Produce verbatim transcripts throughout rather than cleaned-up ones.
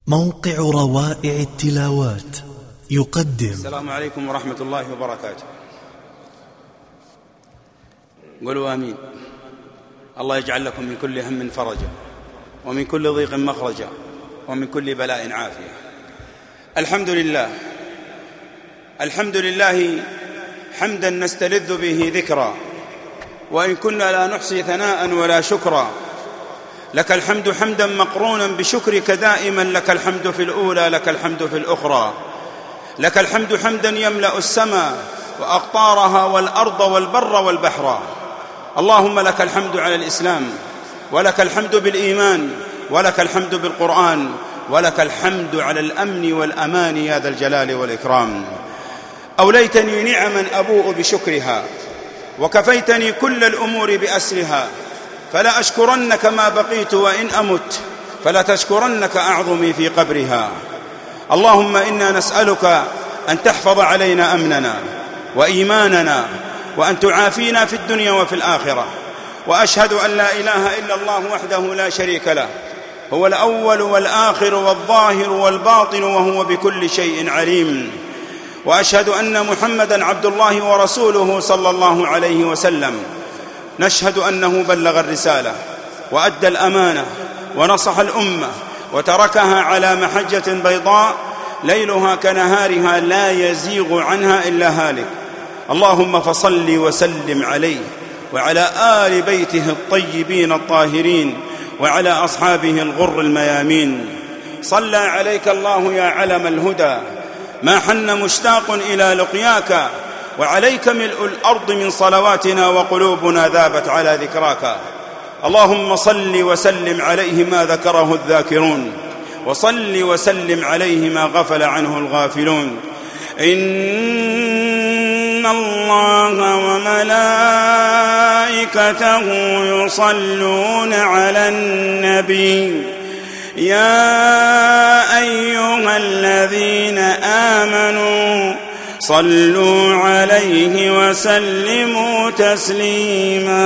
موقع روائع التلاوات يقدم. السلام عليكم ورحمة الله وبركاته. قولوا آمين. الله يجعل لكم من كل هم فرجا، ومن كل ضيق مخرجا، ومن كل بلاء عافية. الحمد لله، الحمد لله حمدا نستلذ به ذكرا، وإن كنا لا نحصي ثناء ولا شكرا. لك الحمد حمدا مقرونا بشكرك دائما، لك الحمد في الأولى، لك الحمد في الأخرى. لك الحمد حمدا يملأ السماء وأقطارها والأرض والبر والبحر. اللهم لك الحمد على الإسلام، ولك الحمد بالإيمان، ولك الحمد بالقرآن، ولك الحمد على الأمن والأمان يا ذا الجلال والإكرام. أوليتني نعما أبوء بشكرها، وكفيتني كل الأمور بأسرها، فلا أشكرنك ما بقيت وإن أمت، فلا تشكرنك أعظمي في قبرها. اللهم إنا نسألك أن تحفظ علينا أمننا وإيماننا، وأن تعافينا في الدنيا وفي الآخرة. وأشهد أن لا إله إلا الله وحده لا شريك له، هو الأول والآخر والظاهر والباطن، وهو بكل شيء عليم. وأشهد أن محمدًا عبد الله ورسوله صلى الله عليه وسلم. نشهد أنه بلغ الرسالة وأدى الأمانة ونصح الأمة، وتركها على محجة بيضاء ليلها كنهارها لا يزيغ عنها إلا هالك. اللهم فصل وسلم عليه وعلى آل بيته الطيبين الطاهرين، وعلى أصحابه الغر الميامين. صلى عليك الله يا علم الهدى، ما حن مشتاق إلى لقياك، وعليك ملء الأرض من صلواتنا، وقلوبنا ذابت على ذكراك. اللهم صل وسلم عليه ما ذكره الذاكرون، وصل وسلم عليه ما غفل عنه الغافلون. إن الله وملائكته يصلون على النبي، يا أيها الذين آمنوا صلوا عليه وسلموا تسليما.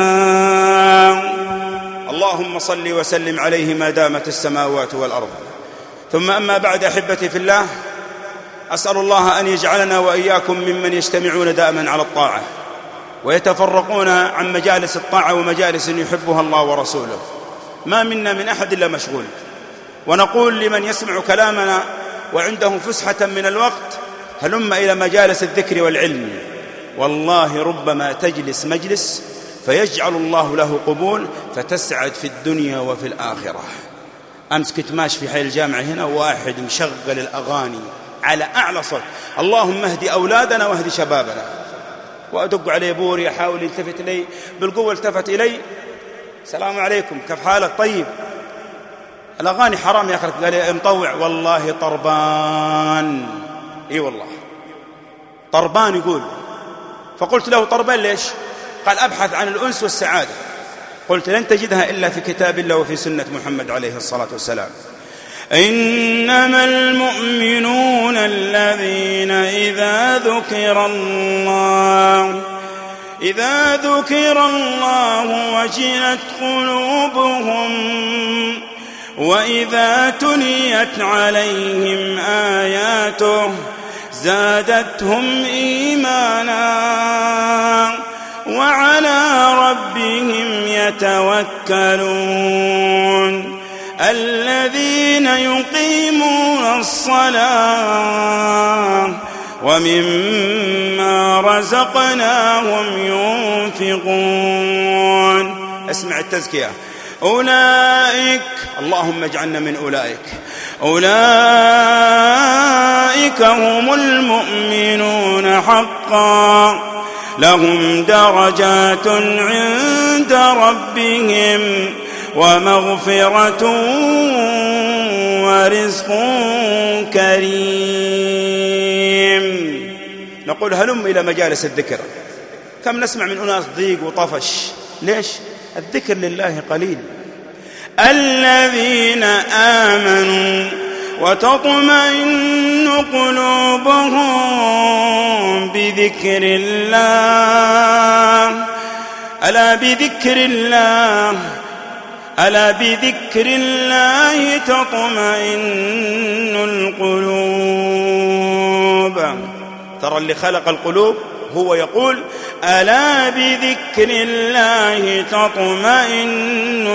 اللهم صل وسلم عليه ما دامت السماوات والأرض. ثم أما بعد، أحبتي في الله، أسأل الله أن يجعلنا وإياكم ممن يجتمعون دائما على الطاعة، ويتفرقون عن مجالس الطاعة ومجالس يحبها الله ورسوله. ما منا من أحد إلا مشغول. ونقول لمن يسمع كلامنا وعنده فسحة من الوقت: هلم إلى مجالس الذكر والعلم. والله ربما تجلس مجلس فيجعل الله له قبول، فتسعد في الدنيا وفي الآخرة. أمس كنت ماشي في حي الجامعة هنا، واحد مشغل الأغاني على أعلى صوت. اللهم اهدي أولادنا واهدي شبابنا. وأدق عليه بوري، أحاول يلتفت إلي بالقوة، التفت إلي: السلام عليكم، كيف حالك؟ طيب. الأغاني حرام يا أخي. قال لي: مطوع. والله طربان. إي والله طربان يقول. فقلت له: طربان ليش؟ قال: أبحث عن الأنس والسعادة. قلت: لن تجدها إلا في كتاب الله وفي سنة محمد عليه الصلاة والسلام. إنما المؤمنون الذين إذا ذكر الله إذا ذكر الله وجلت قلوبهم، وإذا تليت عليهم آياته زادتهم إيمانا، وعلى ربهم يتوكلون. الذين يقيمون الصلاة ومما رزقناهم ينفقون. اسمع التزكية: أولئك، اللهم اجعلنا من أولئك، أولئك هم المؤمنون حقا، لهم درجات عند ربهم ومغفرة ورزق كريم. نقول: هلم إلى مجالس الذكر. كم نسمع من أناس ضيق وطفش. ليش؟ الذكر لله قليل. الذين آمنوا وتطمئن قلوبهم بذكر الله، ألا بذكر الله ألا بذكر الله تطمئن ترى اللي خلق القلوب هو يقول ألا بذكر الله تطمئن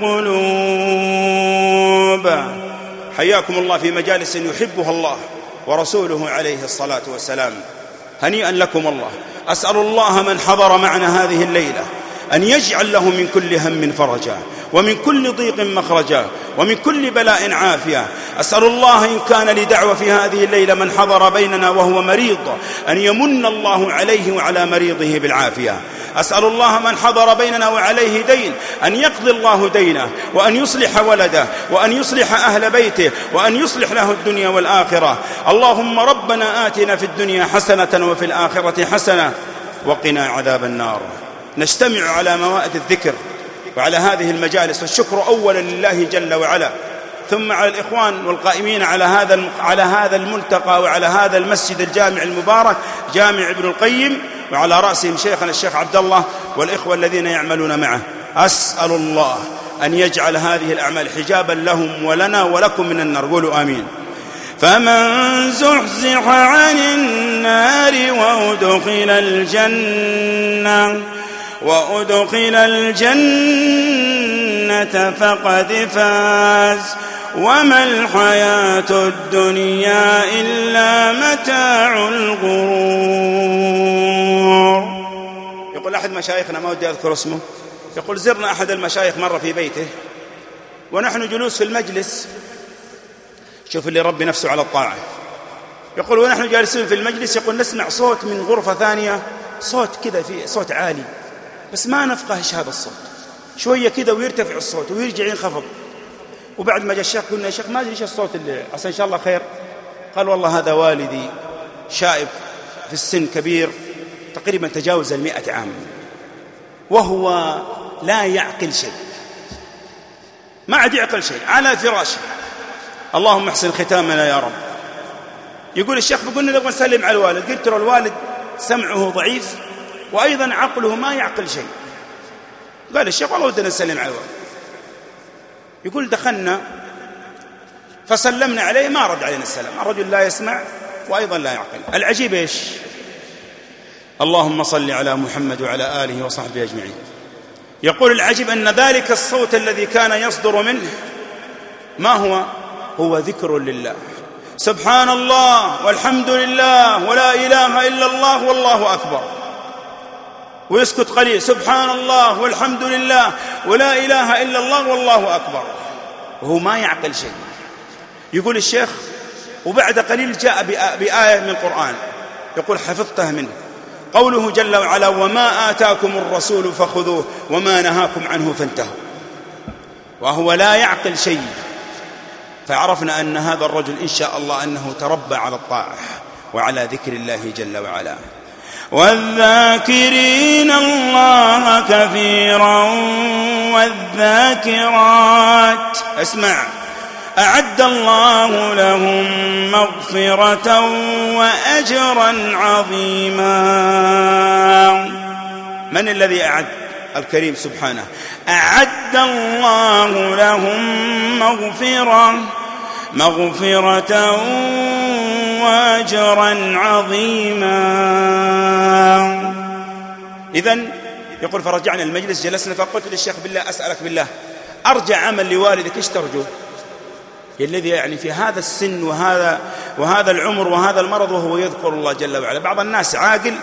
القلوب. حياكم الله في مجالس يحبها الله ورسوله عليه الصلاة والسلام. هنيئا لكم الله. أسأل الله من حضر معنا هذه الليلة أن يجعل له من كل هم فرجا، ومن كل ضيق مخرجا، ومن كل بلاء عافية. أسأل الله إن كان لدعوة في هذه الليلة من حضر بيننا وهو مريض أن يمن الله عليه وعلى مريضه بالعافية. أسأل الله من حضر بيننا وعليه دين أن يقضي الله دينه، وأن يصلح ولده، وأن يصلح أهل بيته، وأن يصلح له الدنيا والآخرة. اللهم ربنا آتنا في الدنيا حسنة وفي الآخرة حسنة وقنا عذاب النار. نجتمع على موائد الذكر وعلى هذه المجالس، والشكر أولا لله جل وعلا، ثم على الإخوان والقائمين على هذا على هذا الملتقى وعلى هذا المسجد الجامع المبارك جامع ابن القيم، وعلى رأسهم شيخنا الشيخ عبد الله والإخوة الذين يعملون معه. أسأل الله أن يجعل هذه الأعمال حجابا لهم ولنا ولكم من النار. قولوا آمين. فمن زحزح عن النار وأدخل الجنة وأدخل الجنة فقد فاز، وما الحياة الدنيا إلا متاع الغرور. يقول أحد مشايخنا، ما ودي أذكر اسمه، يقول زرنا أحد المشايخ مرة في بيته ونحن جلوس في المجلس، شوف اللي ربي نفسه على الطاعة، يقول ونحن جالسين في المجلس يقول نسمع صوت من غرفة ثانية، صوت كذا، في صوت عالي بس ما نفقه ايش هذا الصوت، شوية كذا ويرتفع الصوت ويرجع ينخفض. وبعد ما جاء الشيخ قلنا يا شيخ ما أدري ايش الصوت اللي عسى إن شاء الله خير. قال والله هذا والدي شائب في السن كبير، تقريبا تجاوز المئة عام، وهو لا يعقل شيء، ما عاد يعقل شيء، على فراشه. اللهم احسن ختامنا يا رب. يقول الشيخ بقولنا نبغى نسلم على الوالد، قلت له الوالد سمعه ضعيف وأيضا عقله ما يعقل شيء. قال الشيخ والله ودنا نسلم على الوالد. يقول دخلنا فسلمنا عليه ما رد علينا السلام، الرجل لا يسمع وأيضا لا يعقل. العجيب إيش؟ اللهم صل على محمد وعلى آله وصحبه أجمعين. يقول العجيب أن ذلك الصوت الذي كان يصدر منه ما هو؟ هو ذكر لله، سبحان الله والحمد لله ولا إله إلا الله والله أكبر، ويسكت قليل، سبحان الله والحمد لله ولا إله إلا الله والله أكبر، وهو ما يعقل شيء. يقول الشيخ وبعد قليل جاء بآية من القرآن يقول حفظتها منه، قوله جل وعلا وما آتاكم الرسول فخذوه وما نهاكم عنه فانتهوا، وهو لا يعقل شيء. فعرفنا أن هذا الرجل إن شاء الله أنه تربى على الطاعة وعلى ذكر الله جل وعلا. والذاكرين الله كثيرا والذاكرات، اسمع، أعد الله لهم مغفرة وأجرا عظيما. من الذي أعد؟ الكريم سبحانه. أعد الله لهم مغفرة مغفرة وأجرا عظيما. إذن يقول فرجعنا المجلس، جلسنا فقلت للشيخ بالله أسألك بالله أرجع عمل لوالدك إيش ترجو؟ الذي يعني في هذا السن وهذا وهذا العمر وهذا المرض وهو يذكر الله جل وعلا. بعض الناس عاقل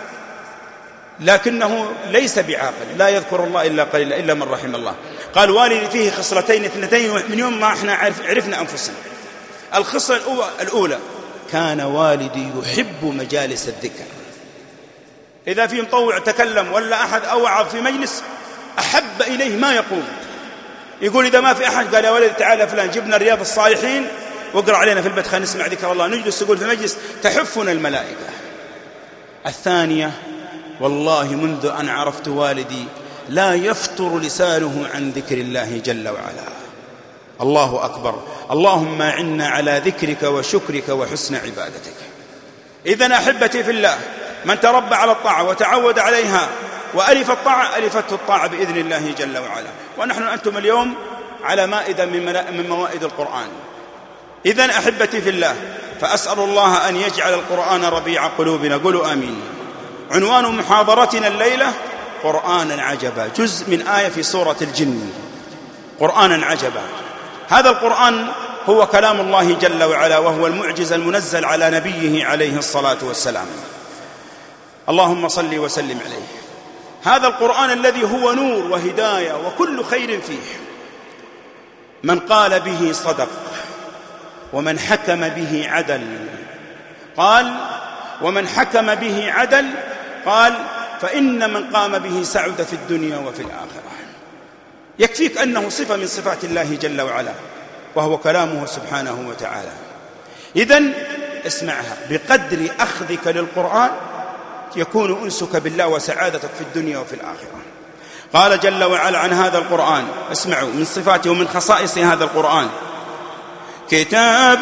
لكنه ليس بعاقل، لا يذكر الله إلا قليلا إلا من رحم الله. قال والدي فيه خصلتين اثنتين من يوم ما احنا عرفنا أنفسنا. الخصلة الأولى كان والدي يحب مجالس الذكر، إذا في مطوع تكلم ولا أحد أوعظ في مجلس أحب إليه ما يقوم. يقول إذا ما في أحد قال يا ولد تعالى فلان جبنا رياض الصالحين واقرأ علينا في البيت خلينا نسمع ذكر الله، نجلس يقول في مجلس تحفنا الملائكة. الثانية والله منذ أن عرفت والدي لا يفتر لسانه عن ذكر الله جل وعلا. الله أكبر. اللهم أعنا على ذكرك وشكرك وحسن عبادتك. إذن أحبتي في الله، من تربى على الطاعة وتعود عليها وألف الطاعة ألفته الطاعة بإذن الله جل وعلا. ونحن أنتم اليوم على مائدة من موائد القرآن. إذن أحبتي في الله، فأسأل الله أن يجعل القرآن ربيع قلوبنا. قولوا آمين. عنوان محاضرتنا الليلة قرآنا عجبا، جزء من آية في سورة الجن. قرآنا عجبا، هذا القرآن هو كلام الله جل وعلا، وهو المعجز المنزل على نبيه عليه الصلاة والسلام. اللهم صل وسلم عليه. هذا القرآن الذي هو نور وهداية وكل خير فيه. من قال به صدق، ومن حكم به عدل. قال ومن حكم به عدل، قال فإن من قام به سعد في الدنيا وفي الآخرة. يكفيك أنه صفة من صفات الله جل وعلا، وهو كلامه سبحانه وتعالى. إذن اسمعها، بقدر أخذك للقرآن يكون أنسك بالله وسعادتك في الدنيا وفي الآخرة. قال جل وعلا عن هذا القرآن، اسمعوا من صفاته ومن خصائص هذا القرآن: كتاب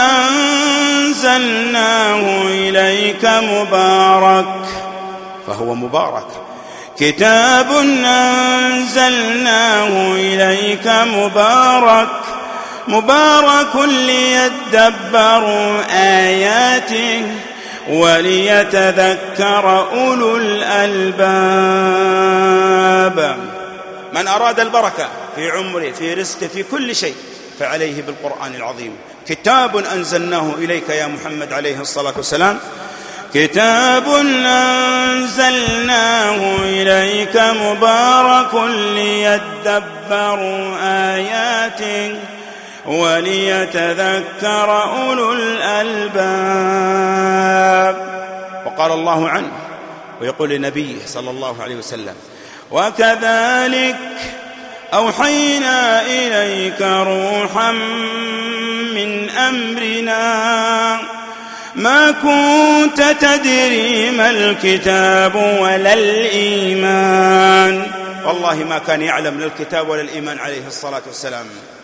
أنزلناه إليك مبارك، فهو مبارك. كتاب أنزلناه إليك مبارك مبارك ليدبروا آياته وليتذكر أولو الألباب. من أراد البركة في عمره، في رزقه، في كل شيء، فعليه بالقرآن العظيم. كتاب أنزلناه إليك يا محمد عليه الصلاة والسلام. كتاب أنزلناه إليك مبارك ليدبروا آياته وليتذكر أولو الألباب. وقال الله عنه ويقول لنبيه صلى الله عليه وسلم: وكذلك أوحينا إليك روحا من أمرنا ما كنت تدري ما الكتاب ولا الإيمان. والله ما كان يعلم لا الكتاب ولا الإيمان عليه الصلاة والسلام.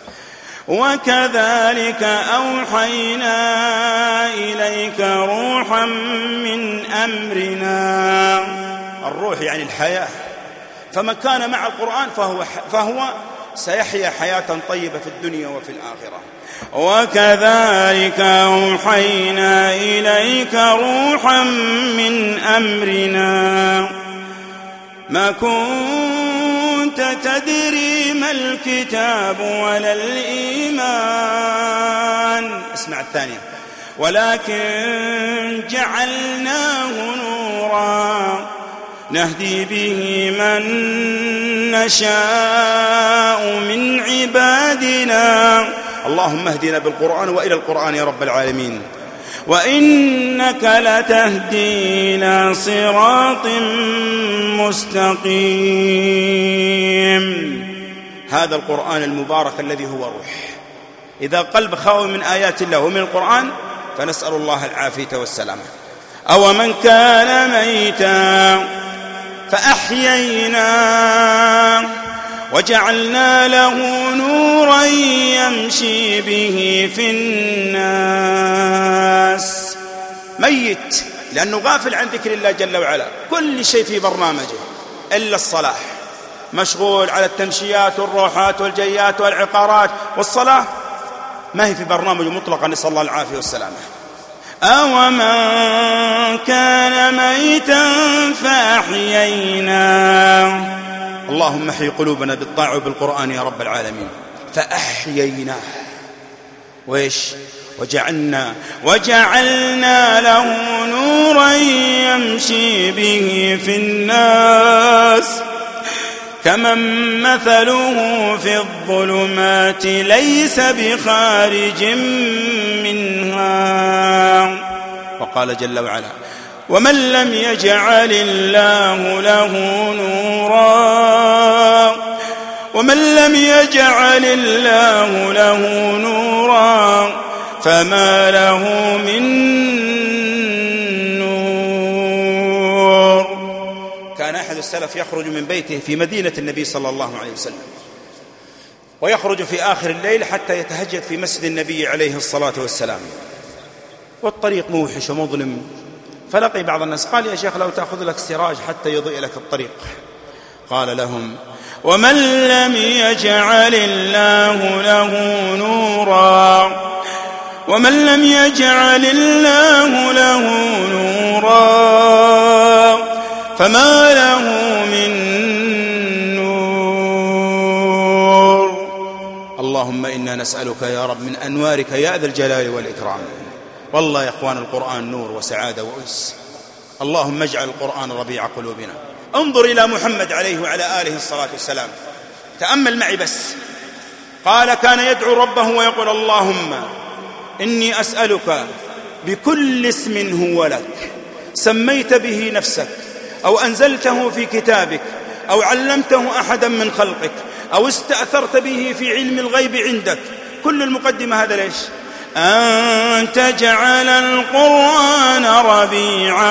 وكذلك أوحينا إليك روحا من أمرنا. الروح يعني الحياة، فمن كان مع القرآن فهو, فهو سيحيا حياة طيبة في الدنيا وفي الآخرة. وكذلك أوحينا إليك روحا من أمرنا ما كنت تدري ما الكتاب ولا الإيمان. اسمع الثانية: ولكن جعلناه نورا نهدي به من نشاء من عبادنا. اللهم اهدنا بالقرآن وإلى القرآن يا رب العالمين. وإنك لتهدي إلى صراط مستقيم. هذا القرآن المبارك الذي هو روح. إذا قلب خاوي من آيات الله ومن القرآن فنسأل الله العافية والسلامة. أو من كان ميتا فأحييناه وجعلنا له نورا يمشي به في الناس. ميت لأنه غافل عن ذكر الله جل وعلا، كل شيء في برنامجه إلا الصلاة، مشغول على التمشيات والروحات والجيات والعقارات، والصلاة ما هي في برنامجه مطلقا، نسأل الله العافية والسلامة. أو من كان ميتا فأحييناه. اللهم احيي قلوبنا بالطاعة وبالقرآن يا رب العالمين. فأحييناه وإيش؟ وجعلنا وجعلنا له نورا يمشي به في الناس كمن مثله في الظلمات ليس بخارج منها. وقال جل وعلا: ومن لم يجعل الله له نورا ومن لم يجعل الله له نورا فما له من نور. كان أحد السلف يخرج من بيته في مدينة النبي صلى الله عليه وسلم، ويخرج في آخر الليل حتى يتهجد في مسجد النبي عليه الصلاة والسلام، والطريق موحش ومظلم. فلقي بعض الناس قال: يا شيخ لو تأخذ لك سراج حتى يضيء لك الطريق. قال لهم: ومن لم يجعل الله له نورا ومن لم يجعل الله له نورا فما له من نور. اللهم إنا نسألك يا رب من أنوارك يا ذا الجلال والإكرام. والله يا إخوان القرآن نور وسعادة وأنس. اللهم اجعل القرآن ربيع قلوبنا. انظر إلى محمد عليه وعلى آله الصلاة والسلام، تأمل معي بس. قال كان يدعو ربه ويقول اللهم إني أسألك بكل اسم هو لك سميت به نفسك أو أنزلته في كتابك أو علمته أحدا من خلقك أو استأثرت به في علم الغيب عندك. كل المقدمة هذا ليش؟ أن تجعل القرآن ربيع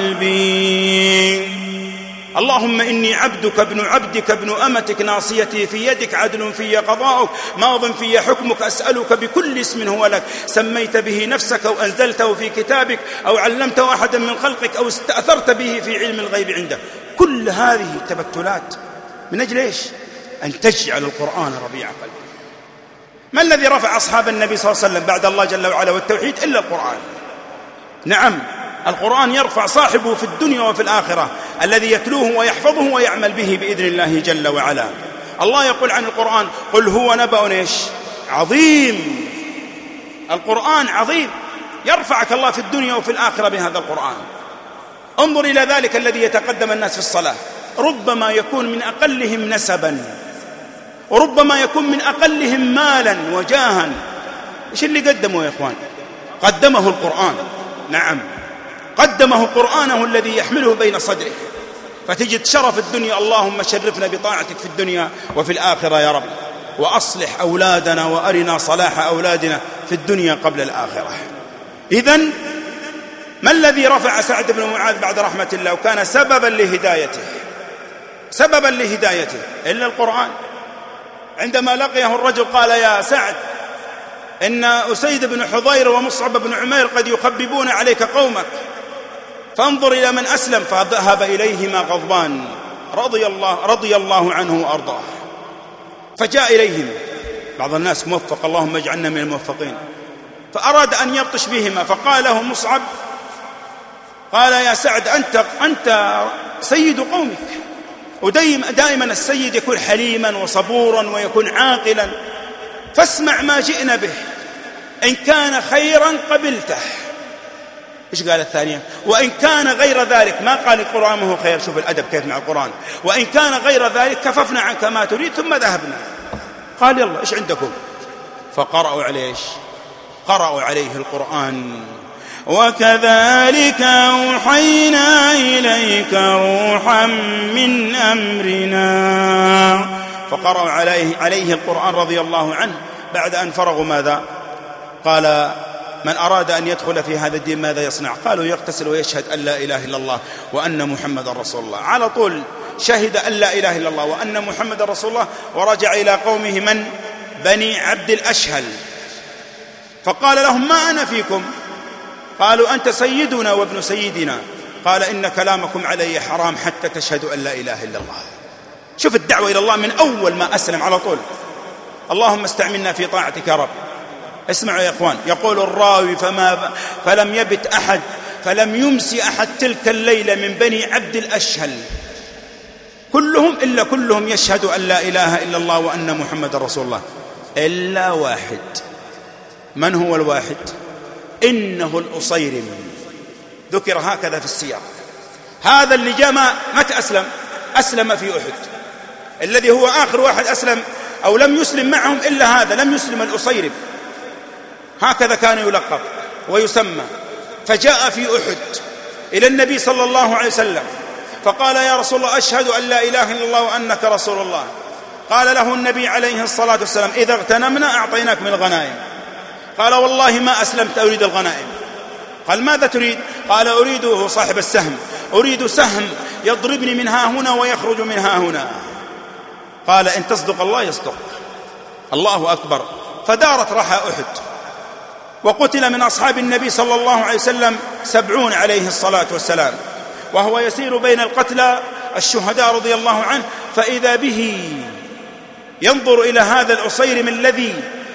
قلبي. اللهم إني عبدك ابن عبدك ابن أمتك ناصيتي في يدك عدل في قضاؤك ماض في حكمك أسألك بكل اسم هو لك سميت به نفسك أو أنزلته في كتابك أو علمته أحدا من خلقك أو استأثرت به في علم الغيب عندك. كل هذه التبتلات من أجل إيش؟ أن تجعل القرآن ربيع قلبي. ما الذي رفع أصحاب النبي صلى الله عليه وسلم بعد الله جل وعلا والتوحيد إلا القرآن؟ نعم، القرآن يرفع صاحبه في الدنيا وفي الآخرة، الذي يتلوه ويحفظه ويعمل به بإذن الله جل وعلا. الله يقول عن القرآن قل هو نبأ إيش؟ عظيم. القرآن عظيم، يرفعك الله في الدنيا وفي الآخرة بهذا القرآن. انظر إلى ذلك الذي يتقدم الناس في الصلاة، ربما يكون من أقلهم نسبا وربما يكون من أقلهم مالا وجاها. إيش اللي قدمه يا إخوان؟ قدمه القرآن. نعم، قدمه قرآنه الذي يحمله بين صدره، فتجد شرف الدنيا. اللهم شرفنا بطاعتك في الدنيا وفي الآخرة يا رب، وأصلح أولادنا وأرنا صلاح أولادنا في الدنيا قبل الآخرة. إذن ما الذي رفع سعد بن معاذ بعد رحمة الله وكان سببا لهدايته سببا لهدايته إلا القرآن؟ عندما لقيه الرجل قال يا سعد إن أسيد بن حضير ومصعب بن عمير قد يخببون عليك قومك فانظر إلى من أسلم، فذهب إليهما غضبان رضي الله, رضي الله عنه وأرضاه. فجاء إليهم بعض الناس موفق، اللهم اجعلنا من الموفقين، فأراد أن يبطش بهما، فقال له مصعب قال يا سعد أنت, أنت سيد قومك، ودائما السيد يكون حليما وصبورا ويكون عاقلا، فاسمع ما جئنا به، إن كان خيرا قبلته. إيش قال الثانية؟ وإن كان غير ذلك، ما قال القرآن هو خير، شوف الأدب كيف مع القرآن، وإن كان غير ذلك كففنا عنك ما تريد ثم ذهبنا. قال يلا إيش عندكم؟ فقرأوا عليه إيش؟ قرأوا عليه القرآن. وكذلك أوحينا إليك روحا من أمرنا. فقرأوا عليه, عليه القرآن رضي الله عنه. بعد أن فرغوا ماذا قال؟ من أراد أن يدخل في هذا الدين ماذا يصنع؟ قالوا يغتسل ويشهد أن لا إله إلا الله وأن محمد رسول الله. على طول شهد أن لا إله إلا الله وأن محمد رسول الله، ورجع إلى قومه من بني عبد الأشهل، فقال لهم ما أنا فيكم؟ قالوا أنت سيدنا وابن سيدنا. قال إن كلامكم علي حرام حتى تشهدوا أن لا إله إلا الله. شوف الدعوة إلى الله من أول ما أسلم على طول. اللهم استعملنا في طاعتك يا رب. اسمعوا يا إخوان، يقول الراوي فما فلم يبت أحد فلم يمسي أحد تلك الليلة من بني عبد الأشهل كلهم إلا كلهم يشهد أن لا إله إلا الله وأن محمد رسول الله إلا واحد. من هو الواحد؟ إنه الأصيرم، ذكر هكذا في السياق. هذا اللي جاء متى أسلم؟ أسلم في أحد، الذي هو آخر واحد أسلم أو لم يسلم معهم إلا هذا، لم يسلم الأصيرم، هكذا كان يلقب ويسمى. فجاء في أحد إلى النبي صلى الله عليه وسلم فقال يا رسول الله أشهد أن لا إله إلا الله وأنك رسول الله. قال له النبي عليه الصلاة والسلام إذا اغتنمنا أعطيناك من الغنائم. قال والله ما أسلمت أريد الغنائم. قال ماذا تريد؟ قال أريده صاحب السهم، أريد سهم يضربني من ها هنا ويخرج من ها هنا. قال إن تصدق الله يصدق. الله أكبر. فدارت رحى أحد، وقتل من أصحاب النبي صلى الله عليه وسلم سبعون عليه الصلاة والسلام، وهو يسير بين القتلى الشهداء رضي الله عنه، فإذا به ينظر إلى هذا الأصيرم الذي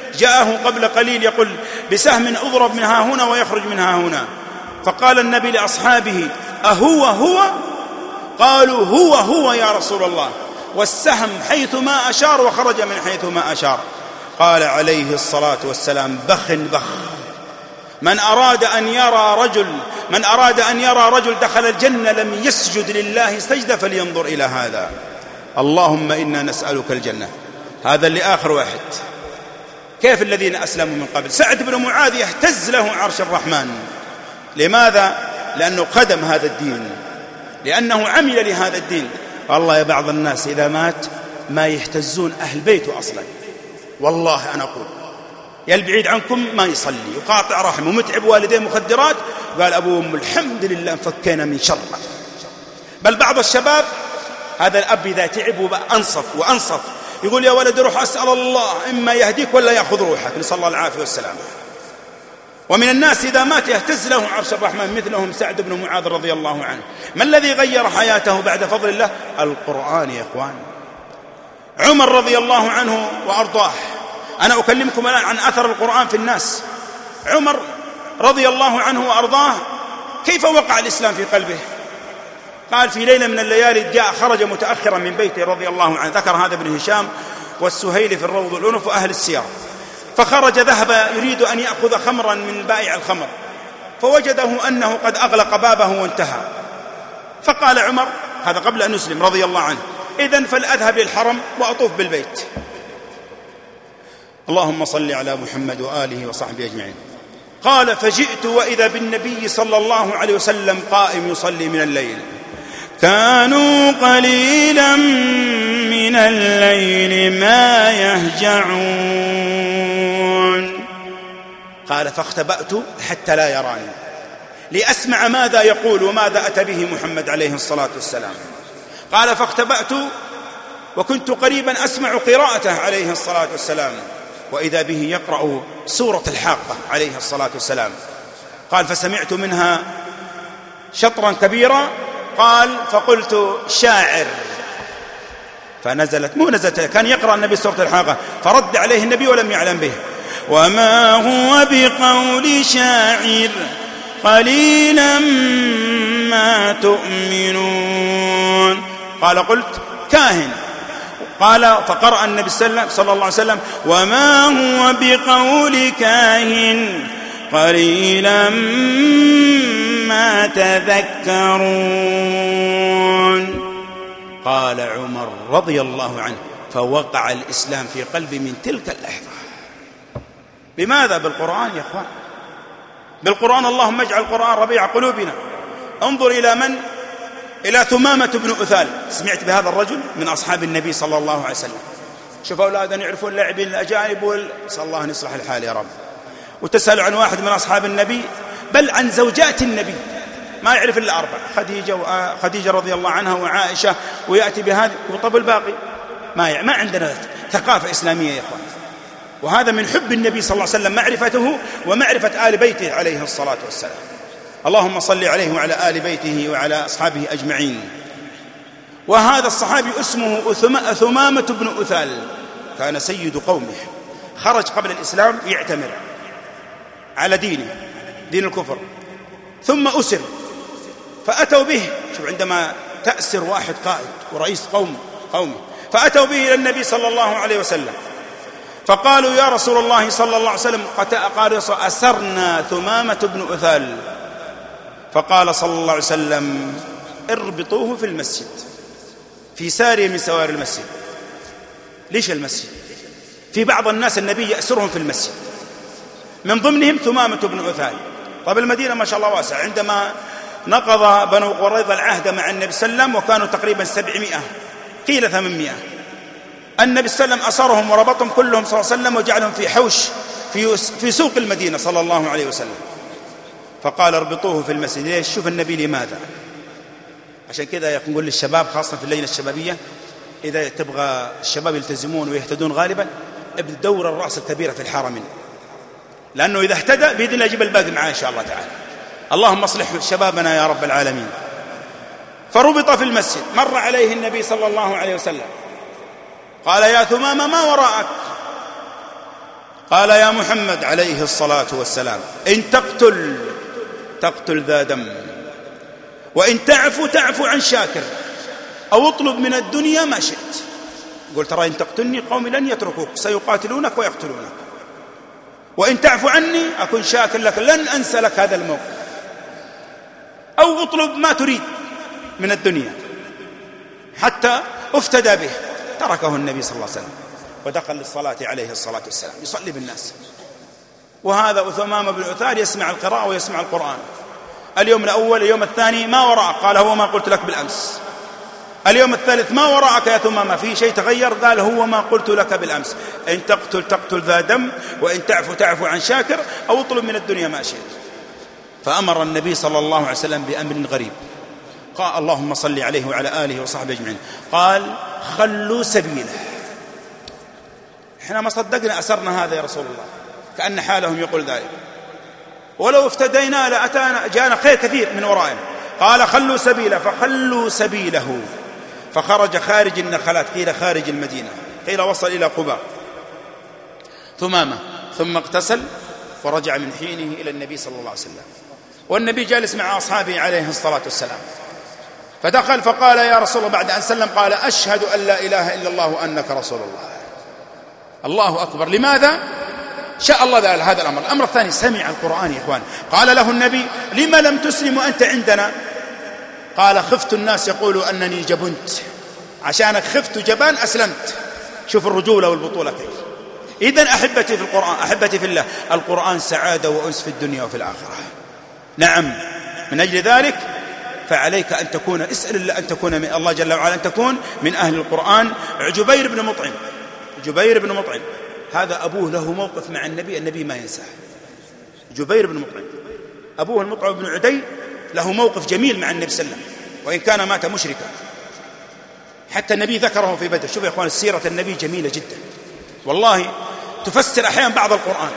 جاءه قبل قليل يقول بسهم أضرب من ها هنا ويخرج من ها هنا، فقال النبي لأصحابه أهو هو؟ قالوا هو هو يا رسول الله، والسهم حيث ما أشار وخرج من حيث ما أشار. قال عليه الصلاة والسلام بخ بخ، من أراد أن يرى رجل من أراد أن يرى رجل دخل الجنة لم يسجد لله سجدة فلينظر إلى هذا. اللهم إنا نسألك الجنة. هذا اللي آخر واحد. كيف الذين أسلموا من قبل؟ سعد بن معاذ يهتز له عرش الرحمن. لماذا؟ لأنه خدم هذا الدين، لأنه عمل لهذا الدين. والله يا بعض الناس إذا مات ما يهتزون أهل بيته أصلا. والله أنا أقول يا البعيد عنكم ما يصلي وقاطع رحم ومتعب والديه مخدرات، قال أبو أم الحمد لله فكينا من شره. بل بعض الشباب هذا الأب إذا تعب وأنصف وأنصف يقول يا ولد روح أسأل الله إما يهديك ولا يأخذ روحك، نسأل الله العافية والسلام. ومن الناس إذا مات يهتز له عرش الرحمن، مثلهم سعد بن معاذ رضي الله عنه. ما الذي غير حياته بعد فضل الله؟ القرآن يا إخوان. عمر رضي الله عنه وأرضاه، أنا أكلمكم الآن عن أثر القرآن في الناس. عمر رضي الله عنه وأرضاه كيف وقع الإسلام في قلبه؟ قال في ليلة من الليالي جاء خرج متأخرا من بيته رضي الله عنه، ذكر هذا ابن هشام والسهيلي في الروض الأنف وأهل السير. فخرج ذهب يريد أن يأخذ خمرا من بائع الخمر، فوجده أنه قد أغلق بابه وانتهى. فقال عمر، هذا قبل أن يسلم رضي الله عنه، إذن فلأذهب للحرم وأطوف بالبيت. اللهم صل على محمد وآله وصحبه أجمعين. قال فجئت وإذا بالنبي صلى الله عليه وسلم قائم يصلي من الليل. كانوا قليلا من الليل ما يهجعون. قال فاختبأت حتى لا يراني لأسمع ماذا يقول وماذا أتى به محمد عليه الصلاة والسلام. قال فاختبأت وكنت قريبا أسمع قراءته عليه الصلاة والسلام، وإذا به يقرأ سورة الحاقة عليه الصلاة والسلام. قال فسمعت منها شطرا كبيرا، قال فقلت شاعر، فنزلت مو نزلت كان يقرأ النبي سورة الحاقة، فرد عليه النبي ولم يعلم به. وما هو بقول شاعر قليلا ما تؤمنون. قال قلت كاهن. قال فقرأ النبي صلى الله عليه وسلم وما هو بقول كاهن قليلا ما تذكرون. قال عمر رضي الله عنه فوقع الإسلام في قلبي من تلك اللحظة. بماذا؟ بالقرآن يا أخوان، بالقرآن. اللهم اجعل القرآن ربيع قلوبنا. انظر إلى من؟ إلى ثمامة بن أثال. سمعت بهذا الرجل من أصحاب النبي صلى الله عليه وسلم. شوف أولادنا يعرفون اللاعبين الأجانب وال... صلى الله أن يصلح الحال يا رب. وتسأل عن واحد من أصحاب النبي، بل عن زوجات النبي ما يعرف إلا أربع، خديجة وخديجة رضي الله عنها وعائشة، ويأتي بهذا وطب الباقي. ما ي... ما عندنا ثقافة إسلامية يا إخوان. وهذا من حب النبي صلى الله عليه وسلم، معرفته ومعرفة آل بيته عليه الصلاة والسلام. اللهم صل عليه وعلى آل بيته وعلى أصحابه أجمعين. وهذا الصحابي اسمه ثمامة بن أثال، كان سيد قومه، خرج قبل الإسلام يعتمر على دينه، دين الكفر، ثم أسر فأتوا به. شوف عندما تأسر واحد قائد ورئيس قوم قومه، فأتوا به إلى النبي صلى الله عليه وسلم فقالوا يا رسول الله صلى الله عليه وسلم قال أسرنا ثمامة بن أثال. فقال صلى الله عليه وسلم اربطوه في المسجد، في سارية من سواري المسجد. ليش المسجد؟ في بعض الناس النبي يأسرهم في المسجد، من ضمنهم ثمامة بن أثال. طب المدينة ما شاء الله واسعة. عندما نقض بنو قريظة العهد مع النبي صلى الله عليه وسلم وكانوا تقريبا سبعمائة قيل ثمانمائة، النبي صلى الله عليه وسلم أسرهم وربطهم كلهم صلى الله عليه وسلم وجعلهم في حوش في في سوق المدينة صلى الله عليه وسلم. فقال اربطوه في المسجد. ليش؟ شوف النبي لماذا. عشان كذا نقول للشباب خاصة في اللجنة الشبابية، إذا تبغى الشباب يلتزمون ويهتدون غالبا ابدأ دور الرأس الكبيرة في الحرمين، لأنه إذا اهتدى بإذن الله يجيب الباقي معاه إن شاء الله تعالى. اللهم اصلح شبابنا يا رب العالمين. فربط في المسجد. مر عليه النبي صلى الله عليه وسلم قال يا ثمامة ما وراءك؟ قال يا محمد عليه الصلاة والسلام إن تقتل تقتل ذا دم، وإن تعفو تعفو عن شاكر، أو اطلب من الدنيا ما شئت. قل ترى إن تقتلني قومي لن يتركوك، سيقاتلونك ويقتلونك، وإن تعفو عني أكون شاكر لك، لن أنسى لك هذا الموقف، أو اطلب ما تريد من الدنيا حتى افتدى به. تركه النبي صلى الله عليه وسلم ودخل للصلاة عليه الصلاة والسلام يصلي بالناس. وهذا ثمامة بن عثال يسمع القراءة ويسمع القرآن. اليوم الأول اليوم الثاني ما وراءك، قال هو ما قلت لك بالأمس. اليوم الثالث ما وراءك يا ثمامة، في شيء تغير؟ قال هو ما قلت لك بالأمس، إن تقتل تقتل ذا دم، وإن تعفو تعفو عن شاكر، أو اطلب من الدنيا ما شئت. فأمر النبي صلى الله عليه وسلم بأمر غريب، قال اللهم صل عليه وعلى آله وصحبه أجمعين، قال خلوا سبيله. احنا ما صدقنا أسرنا هذا يا رسول الله، كأن حالهم يقول ذلك، ولو افتدينا لأتانا جاءنا خير كثير من ورائه. قال خلوا سبيله، فخلوا سبيله، فخرج خارج النخلات، قيل خارج المدينة، قيل وصل إلى قباء ثمامة، ثم اغتسل ورجع من حينه إلى النبي صلى الله عليه وسلم، والنبي جالس مع أصحابه عليه الصلاة والسلام. فدخل فقال يا رسول الله بعد أن سلم، قال أشهد أن لا إله إلا الله وأنك رسول الله. الله أكبر. لماذا شاء الله هذا الأمر؟ الأمر الثاني سمع القرآن يا إخوان. قال له النبي لما لم تسلم وأنت عندنا؟ قال خفت الناس يقولوا أنني جبنت، عشانك خفت جبان أسلمت. شوف الرجولة والبطولة كيف. إذن أحبتي في القرآن، أحبتي في الله، القرآن سعادة وأنس في الدنيا وفي الآخرة. نعم، من أجل ذلك فعليك أن تكون، اسأل الله أن تكون من الله جل وعلا، أن تكون من أهل القرآن. جبير بن مطعم، جبير بن مطعم هذا أبوه له موقف مع النبي، النبي ما ينساه. جبير بن مطعم أبوه المطعم بن عدي له موقف جميل مع النبي صلى الله عليه وسلم، وإن كان مات مشركا، حتى النبي ذكره في بدر. شوف يا إخوان السيرة النبي جميلة جدا والله، تفسر أحيانا بعض القرآن.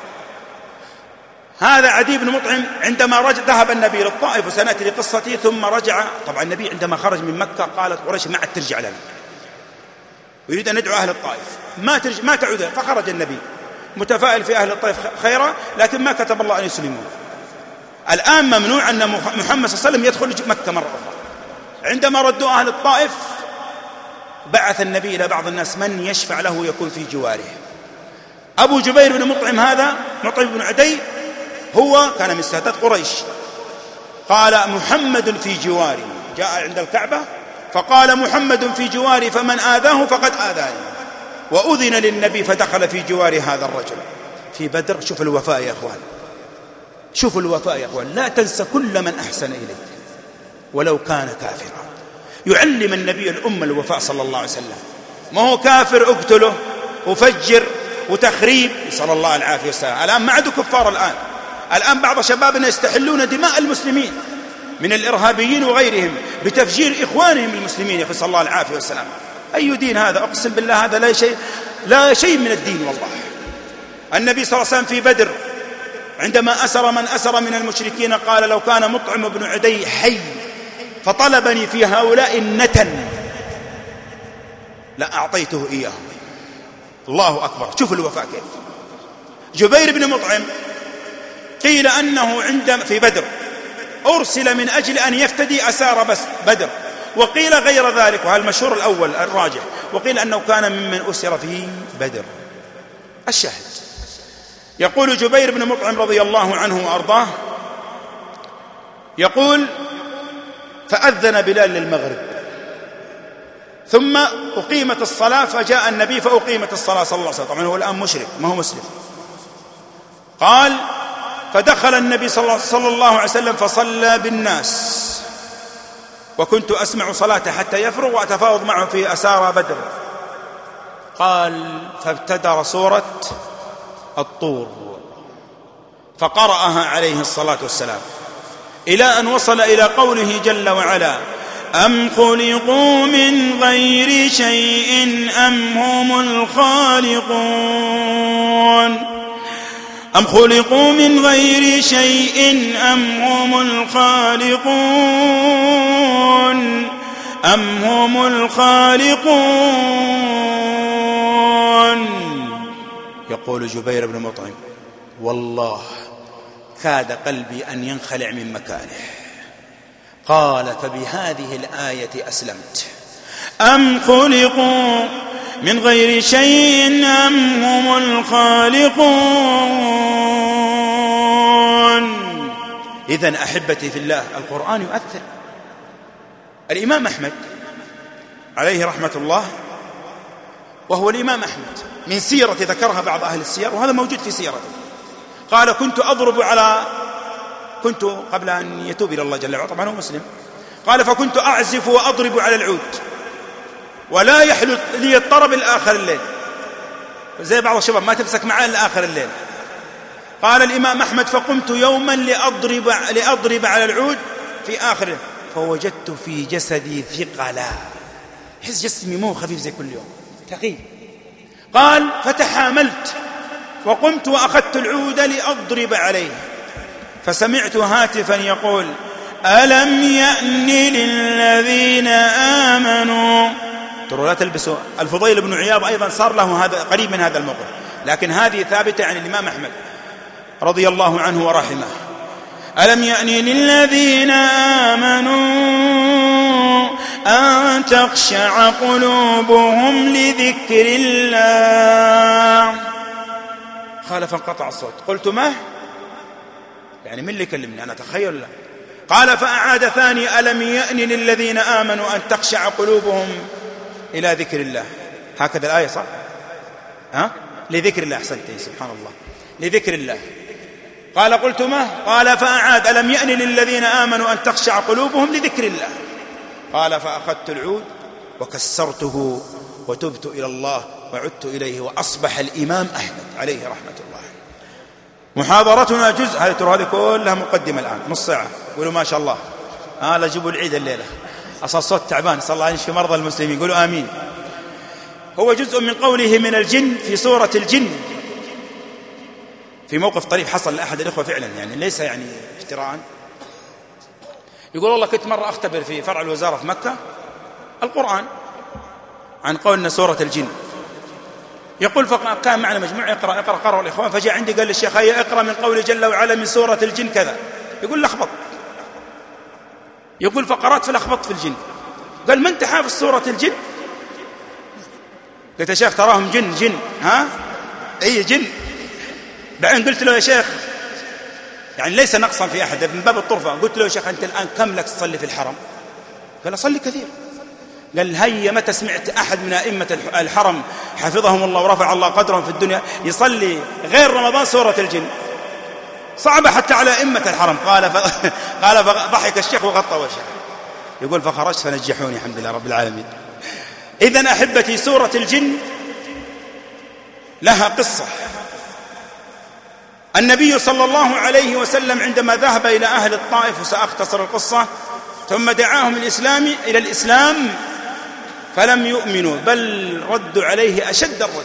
هذا عدي بن مطعم عندما رجع ذهب النبي للطائف، وسنأتي لقصته، ثم رجع. طبعا النبي عندما خرج من مكة قالت قريش ما عاد ترجع لنا، ويريد أن ندعو أهل الطائف، ما ترجع ما تعود. فخرج النبي متفائل في أهل الطائف خيرا، لكن ما كتب الله أن يسلمون. الآن ممنوع أن محمد صلى الله عليه وسلم يدخل مكة مرة أخرى. عندما ردوا أهل الطائف بعث النبي إلى بعض الناس من يشفع له يكون في جواره. أبو جبير بن مطعم هذا مطعم بن عدي هو كان من سادات قريش، قال محمد في جواري، جاء عند الكعبة فقال محمد في جواري فمن آذاه فقد آذاني، وأذن للنبي فدخل في جوار هذا الرجل في بدر. شوف الوفاء يا أخوان، شوف الوفاء يا أخوان، لا تنسى كل من أحسن إليك ولو كان كافرا. يعلم النبي الأمة الوفاء صلى الله عليه وسلم، ما هو كافر اقتله وفجر وتخريب، صلى الله العافية والسلام. الآن ما عدوا كفار، الآن الآن بعض شبابنا يستحلون دماء المسلمين من الإرهابيين وغيرهم بتفجير إخوانهم المسلمين، يا أخي صلى الله العافية والسلام. أي دين هذا؟ أقسم بالله هذا لا شيء، لا شيء من الدين والله. النبي صلى الله عليه وسلم في بدر عندما أسر من أسر من المشركين قال لو كان مطعم بن عدي حي فطلبني في هؤلاء النتن لأعطيته إياهم. الله أكبر، شوف الوفاء كيف. جبير بن مطعم قيل أنه عند في بدر أرسل من أجل أن يفتدي أسار بس بدر، وقيل غير ذلك، وهذا المشهور الأول الراجح، وقيل أنه كان ممن أسر في بدر. الشاهد يقول جبير بن مطعم رضي الله عنه وأرضاه، يقول فأذن بلال للمغرب، ثم أقيمت الصلاة، فجاء النبي فأقيمت الصلاة صلى الله عليه وسلم. طبعا هو الآن مشرك ما هو مسلم. قال فدخل النبي صلى الله عليه وسلم فصلى بالناس، وكنت أسمع صلاته حتى يفرغ وأتفاوض معه في أسارى بدر. قال فابتدر سورة الطور فقرأها عليه الصلاة والسلام إلى أن وصل إلى قوله جل وعلا أم خلقوا من غير شيء أم هم الخالقون أم خلقوا من غير شيء أم هم الخالقون أم هم الخالقون. يقول جبير بن مطعم: والله كاد قلبي أن ينخلع من مكانه. قال: فبهذه الآية أسلمت. أم خلقوا من غير شيء أم هم الخالقون. إذن أحبتي في الله، القرآن يؤثر. الإمام أحمد عليه رحمة الله، وهو الإمام أحمد، من سيرة ذكرها بعض أهل السير وهذا موجود في سيرته، قال: كنت أضرب على كنت قبل أن يتوب إلى الله جل وعلا، طبعا هو مسلم، قال: فكنت أعزف وأضرب على العود ولا يحلو لي الطرب الآخر الليل، زي بعض الشباب ما تمسك معاه لآخر الليل. قال الإمام أحمد: فقمت يوما لأضرب, لأضرب على العود في آخره فوجدت في جسدي ثقلا، حس جسمي مو خفيف زي كل يوم، ثقيل. قال: فتحاملت وقمت وأخذت العود لأضرب عليه فسمعت هاتفا يقول: ألم يأن للذين آمنوا. ترى لا تلبسوا. الفضيل بن عياض أيضا صار له هذا قريب من هذا الموقف، لكن هذه ثابتة عن الإمام أحمد رضي الله عنه ورحمه. ألم يأن للذين آمنوا أن تخشع قلوبهم لذكر الله. قال: فانقطع الصوت. قلت: ما يعني من اللي كلمني أنا؟ تخيل. لا. قال: فأعاد ثاني: ألم يأن للذين آمنوا أن تخشع قلوبهم إلى ذكر الله. هكذا الآية صح؟ ها؟ لذكر الله. أحسنتي، سبحان الله، لذكر الله. قال: قلت: ما؟ قال: فأعاد: ألم يأن للذين آمنوا أن تخشع قلوبهم لذكر الله. قال: فأخذت العود وكسرته وتبت إلى الله وعدت إليه، وأصبح الإمام أحمد عليه رحمة الله. محاضرتنا جزء، هذه ترى هذه كلها مقدمة الآن نص ساعة. قولوا ما شاء الله. آه لا جيبوا العيد الليلة، أصل صوت تعبان، صلى الله عليه وسلم، مرضى المسلمين. قولوا آمين. هو جزء من قوله من الجن في سورة الجن، في موقف طريف حصل لأحد الإخوة فعلا، يعني ليس يعني افتراء. يقول: والله كنت مرة أختبر في فرع الوزارة في مكة القرآن عن قولنا سورة الجن. يقول: فكان معنا مجموعة يقرأ يقرأ قرأوا الإخوان، فجاء عندي قال للشيخ: هيا اقرأ من قول جل وعلا من سورة الجن كذا. يقول: لخبط. يقول: فقرأت فلخبط في الجن. قال: ما أنت حافظ سورة الجن؟ قلت: يا شيخ تراهم جن جن. ها أي جن. بعدين قلت له: يا شيخ يعني ليس نقصا في أحد، من باب الطرفة، قلت له: يا شيخ أنت الآن كم لك تصلي في الحرم؟ قال: أصلي كثير. قال: هيا متى سمعت أحد من أئمة الحرم حفظهم الله ورفع الله قدرهم في الدنيا يصلي غير رمضان سورة الجن؟ صعبة حتى على أئمة الحرم. قال ف... قال فضحك الشيخ وغطى وجهه. يقول: فخرجت فنجحوني الحمد لله رب العالمين. إذن أحبتي، سورة الجن لها قصة. النبي صلى الله عليه وسلم عندما ذهب إلى أهل الطائف، وسأختصر القصة، ثم دعاهم الإسلام إلى الإسلام فلم يؤمنوا، بل ردوا عليه أشد الرد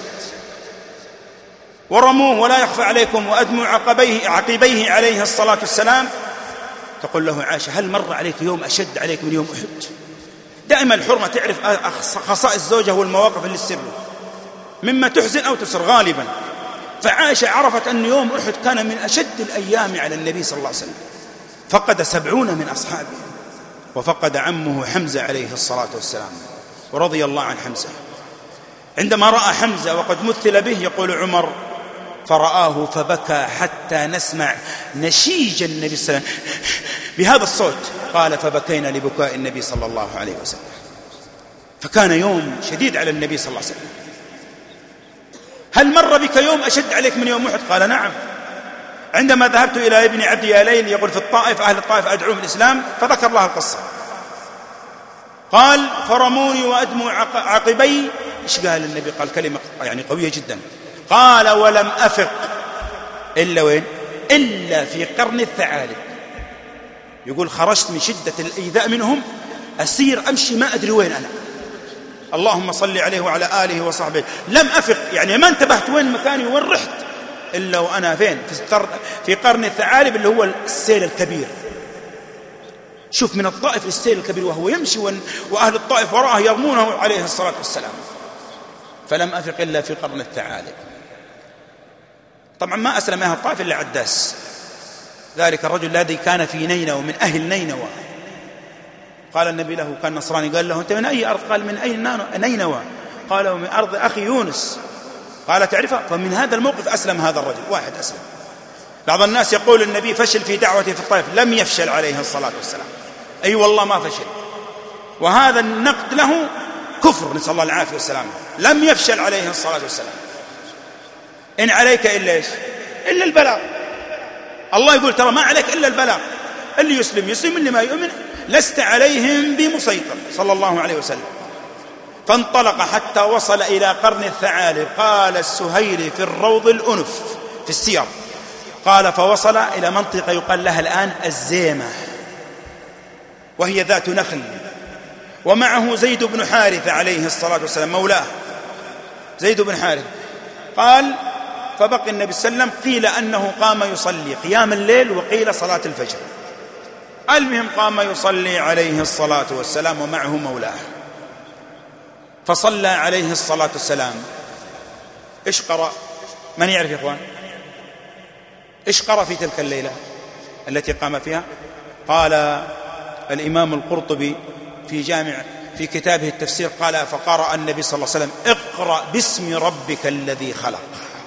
ورموه. ولا يخفى عليكم وأدموا عقبيه, عقبيه عليه الصلاة والسلام. تقول له عائشة: هل مر عليك يوم أشد عليك من يوم أحد؟ دائما الحرمة تعرف خصائص الزوجة والمواقف اللي تسر مما تحزن أو تسر غالبا. فعائشة عرفت أن يوم أحد كان من أشد الأيام على النبي صلى الله عليه وسلم، فقد سبعون من أصحابه، وفقد عمه حمزة عليه الصلاة والسلام، ورضي الله عن حمزة. عندما رأى حمزة وقد مثل به، يقول عمر: فرآه فبكى حتى نسمع نشيج النبي صلى الله عليه وسلم بهذا الصوت. قال: فبكينا لبكاء النبي صلى الله عليه وسلم. فكان يوم شديد على النبي صلى الله عليه وسلم. هل مر بك يوم أشد عليك من يوم أحد؟ قال: نعم. عندما ذهبت إلى ابن عبد ياليل، يقول في الطائف، أهل الطائف أدعوهم الإسلام، فذكر الله القصة. قال: فرموني وأدموا عقبي. إيش قال النبي؟ قال كلمة يعني قوية جدا. قال: ولم أفق إلا وين؟ إلا في قرن الثعالب. يقول: خرجت من شدة الإيذاء منهم أسير أمشي ما أدري وين أنا، اللهم صل عليه وعلى آله وصحبه. لم أفق يعني ما انتبهت وين مكاني وين رحت إلا وأنا فين؟ في قرن الثعالب، اللي هو السيل الكبير. شوف، من الطائف للسيل الكبير وهو يمشي، وأهل الطائف وراءه يرمونه عليه الصلاة والسلام. فلم أفق إلا في قرن الثعالب. طبعا ما أسلم أهل الطائف إلا عداس، ذلك الرجل الذي كان في نينوى من أهل نينوى. قال النبي له، كان نصراني، قال له أنت من أي أرض؟ قال من أي نينوى. قال من أرض أخي يونس. قال تعرفه؟ فمن هذا الموقف أسلم هذا الرجل، واحد أسلم. بعض الناس يقول النبي فشل في دعوته في الطائف، لم يفشل عليه الصلاة والسلام، أي أيوة والله ما فشل، وهذا النقد له كفر، نسأل الله العافية والسلام. لم يفشل عليه الصلاة والسلام. إن عليك إلا إيش؟ إلا البلاغ. الله يقول ترى ما عليك إلا البلاغ، اللي يسلم يسلم، اللي ما يؤمن لست عليهم بمسيطر، صلى الله عليه وسلم. فانطلق حتى وصل إلى قرن الثعالب. قال السهيلي في الروض الأنف في السير، قال فوصل إلى منطقة يقال لها الآن الزيمة، وهي ذات نخل، ومعه زيد بن حارثة عليه الصلاة والسلام مولاه، زيد بن حارثة. قال فبقي النبي صلى الله عليه وسلم، قيل أنه قام يصلي قيام الليل، وقيل صلاة الفجر. المهم قام يصلي عليه الصلاة والسلام ومعه مولاه، فصلى عليه الصلاة والسلام. إيش قرأ؟ من يعرف يا إخوان؟ إيش قرأ في تلك الليلة التي قام فيها؟ قال الإمام القرطبي في جامع في كتابه التفسير، قال فقرأ النبي صلى الله عليه وسلم اقرأ باسم ربك الذي خلق.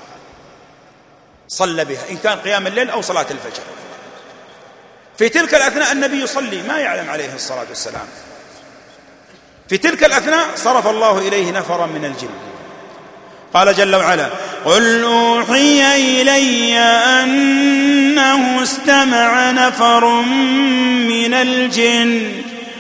صلى بها، إن كان قيام الليل أو صلاة الفجر. في تلك الأثناء النبي يصلي، ما يعلم عليه الصلاة والسلام. في تلك الأثناء صرف الله إليه نفرا من الجن. قال جل وعلا قل أوحي إلي أنه استمع نفر من الجن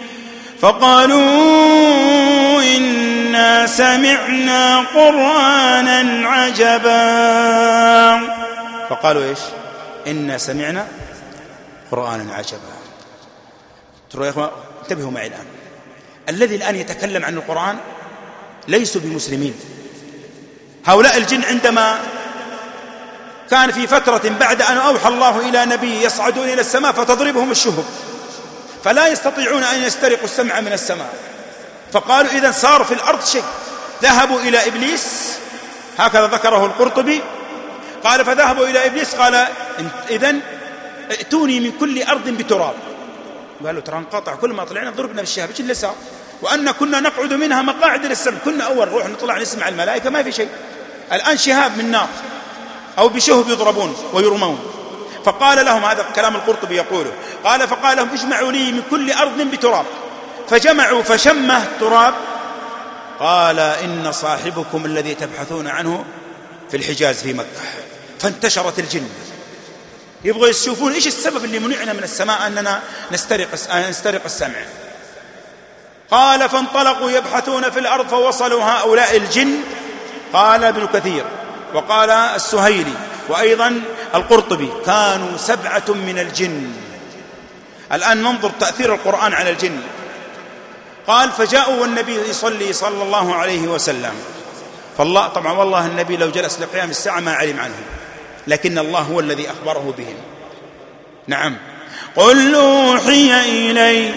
فقالوا إنا سمعنا قرآنا عجبا. فقالوا إيش؟ إنا سمعنا قرآنا عجبا. ترى يا أخوة انتبهوا معي الآن، الذي الآن يتكلم عن القرآن ليسوا بمسلمين. هؤلاء الجن عندما كان في فترة بعد أن أوحى الله إلى نبي يصعدون إلى السماء فتضربهم الشهب، فلا يستطيعون أن يسترقوا السمع من السماء، فقالوا إذن صار في الأرض شيء. ذهبوا إلى إبليس، هكذا ذكره القرطبي، قال فذهبوا إلى إبليس قال إذن ائتوني من كل أرض بتراب. قالوا ترى انقطع، كل ما طلعنا ضربنا بالشهاب. ايش اللي صار؟ وأن كنا نقعد منها مقاعد للسمع، كنا أول نروح نطلع نسمع الملائكة ما في شيء، الآن شهاب من نار أو بشهب يضربون ويرمون. فقال لهم، هذا كلام القرطبي يقوله، قال فقال لهم اجمعوا لي من كل أرض بتراب، فجمعوا فشمه التراب. قال إن صاحبكم الذي تبحثون عنه في الحجاز في مكة. فانتشرت الجن يبغوا يشوفون إيش السبب اللي منعنا من السماء أننا نسترق, نسترق السمع. قال فانطلقوا يبحثون في الأرض فوصلوا هؤلاء الجن. قال ابن كثير وقال السهيلي وأيضا القرطبي كانوا سبعة من الجن. الآن ننظر تأثير القرآن على الجن. قال فجاءوا والنبي يصلي صلى الله عليه وسلم، فالله طبعا والله النبي لو جلس لقيام الساعة ما علم عنهم، لكن الله هو الذي أخبره بهم. نعم. قل أوحي إلي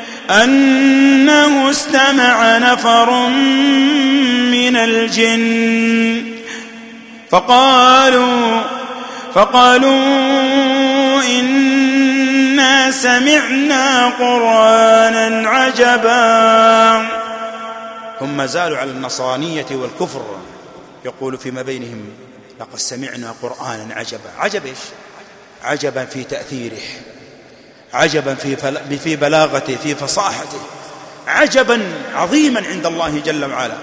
أنه استمع نفر من الجن فقالوا فقالوا إنا سمعنا قرآنا عجبا. هم زالوا على النصرانية والكفر، يقول فيما بينهم لقد سمعنا قرآنا عجبا. عجب إيش؟ عجبا في تأثيره، عجبا في في بلاغته، في فصاحته، عجبا عظيما عند الله جل وعلا.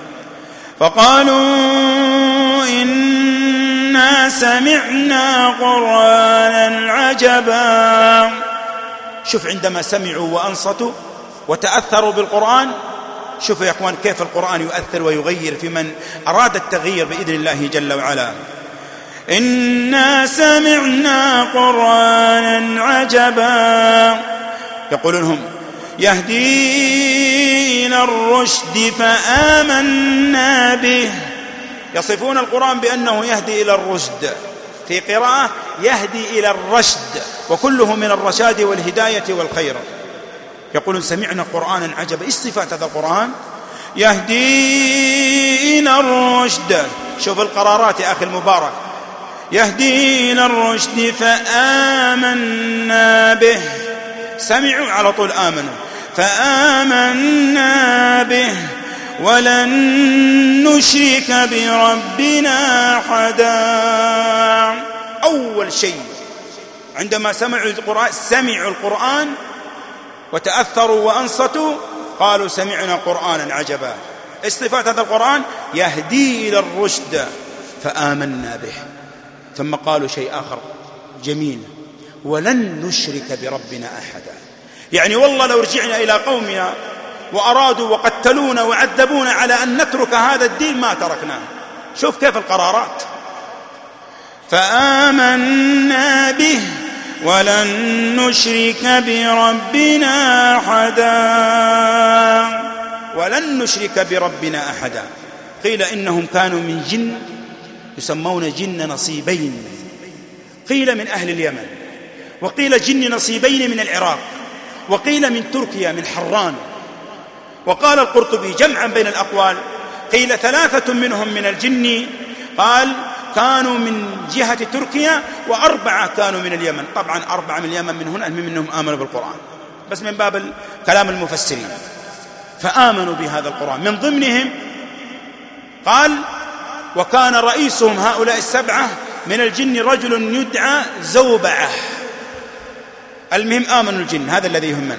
فقالوا إنا سمعنا قرآنا عجبا. شوف عندما سمعوا وأنصتوا وتأثروا بالقرآن، شوفوا يا أخوان كيف القرآن يؤثر ويغير في من أراد التغيير بإذن الله جل وعلا. إنا سمعنا قرآنا عجبا. يقولون هم يهدي إلى الرشد فآمنا به. يصفون القرآن بأنه يهدي إلى الرشد، في قراءة يهدي إلى الرشد، وكله من الرشاد والهداية والخير. يقولون سمعنا قرآنا عجبا. إيش صفات هذا القرآن؟ يهدي إلى الرشد. شوف القرارات يا أخي المبارك، يهدي إلى الرشد فآمنا به. سمعوا على طول آمنوا، فآمنا به ولن نشرك بربنا أحدا. أول شيء عندما سمعوا القرآن سمعوا القرآن وتأثروا وأنصتوا قالوا سمعنا قرآنا عجبا. إيش صفات هذا القرآن؟ يهدي إلى الرشد فآمنا به. ثم قالوا شيء آخر جميل، ولن نشرك بربنا أحدا. يعني والله لو رجعنا إلى قومنا وأرادوا وقتلونا وعذبونا على أن نترك هذا الدين ما تركناه. شوف كيف القرارات. فآمنا به ولن نشرك بربنا أحدا. ولن نشرك بربنا أحدا. قيل إنهم كانوا من جن يسمون جن نصيبين، قيل من أهل اليمن، وقيل جن نصيبين من العراق، وقيل من تركيا من حران. وقال القرطبي جمعا بين الأقوال، قيل ثلاثة منهم من الجن، قال كانوا من جهة تركيا، وأربعة كانوا من اليمن. طبعا أربعة من اليمن من هنا منهم آمنوا بالقرآن، بس من باب كلام المفسرين. فآمنوا بهذا القرآن. من ضمنهم قال وكان رئيسهم هؤلاء السبعة من الجن رجل يدعى زوبعة. المهم آمنوا الجن، هذا الذي يهمنا.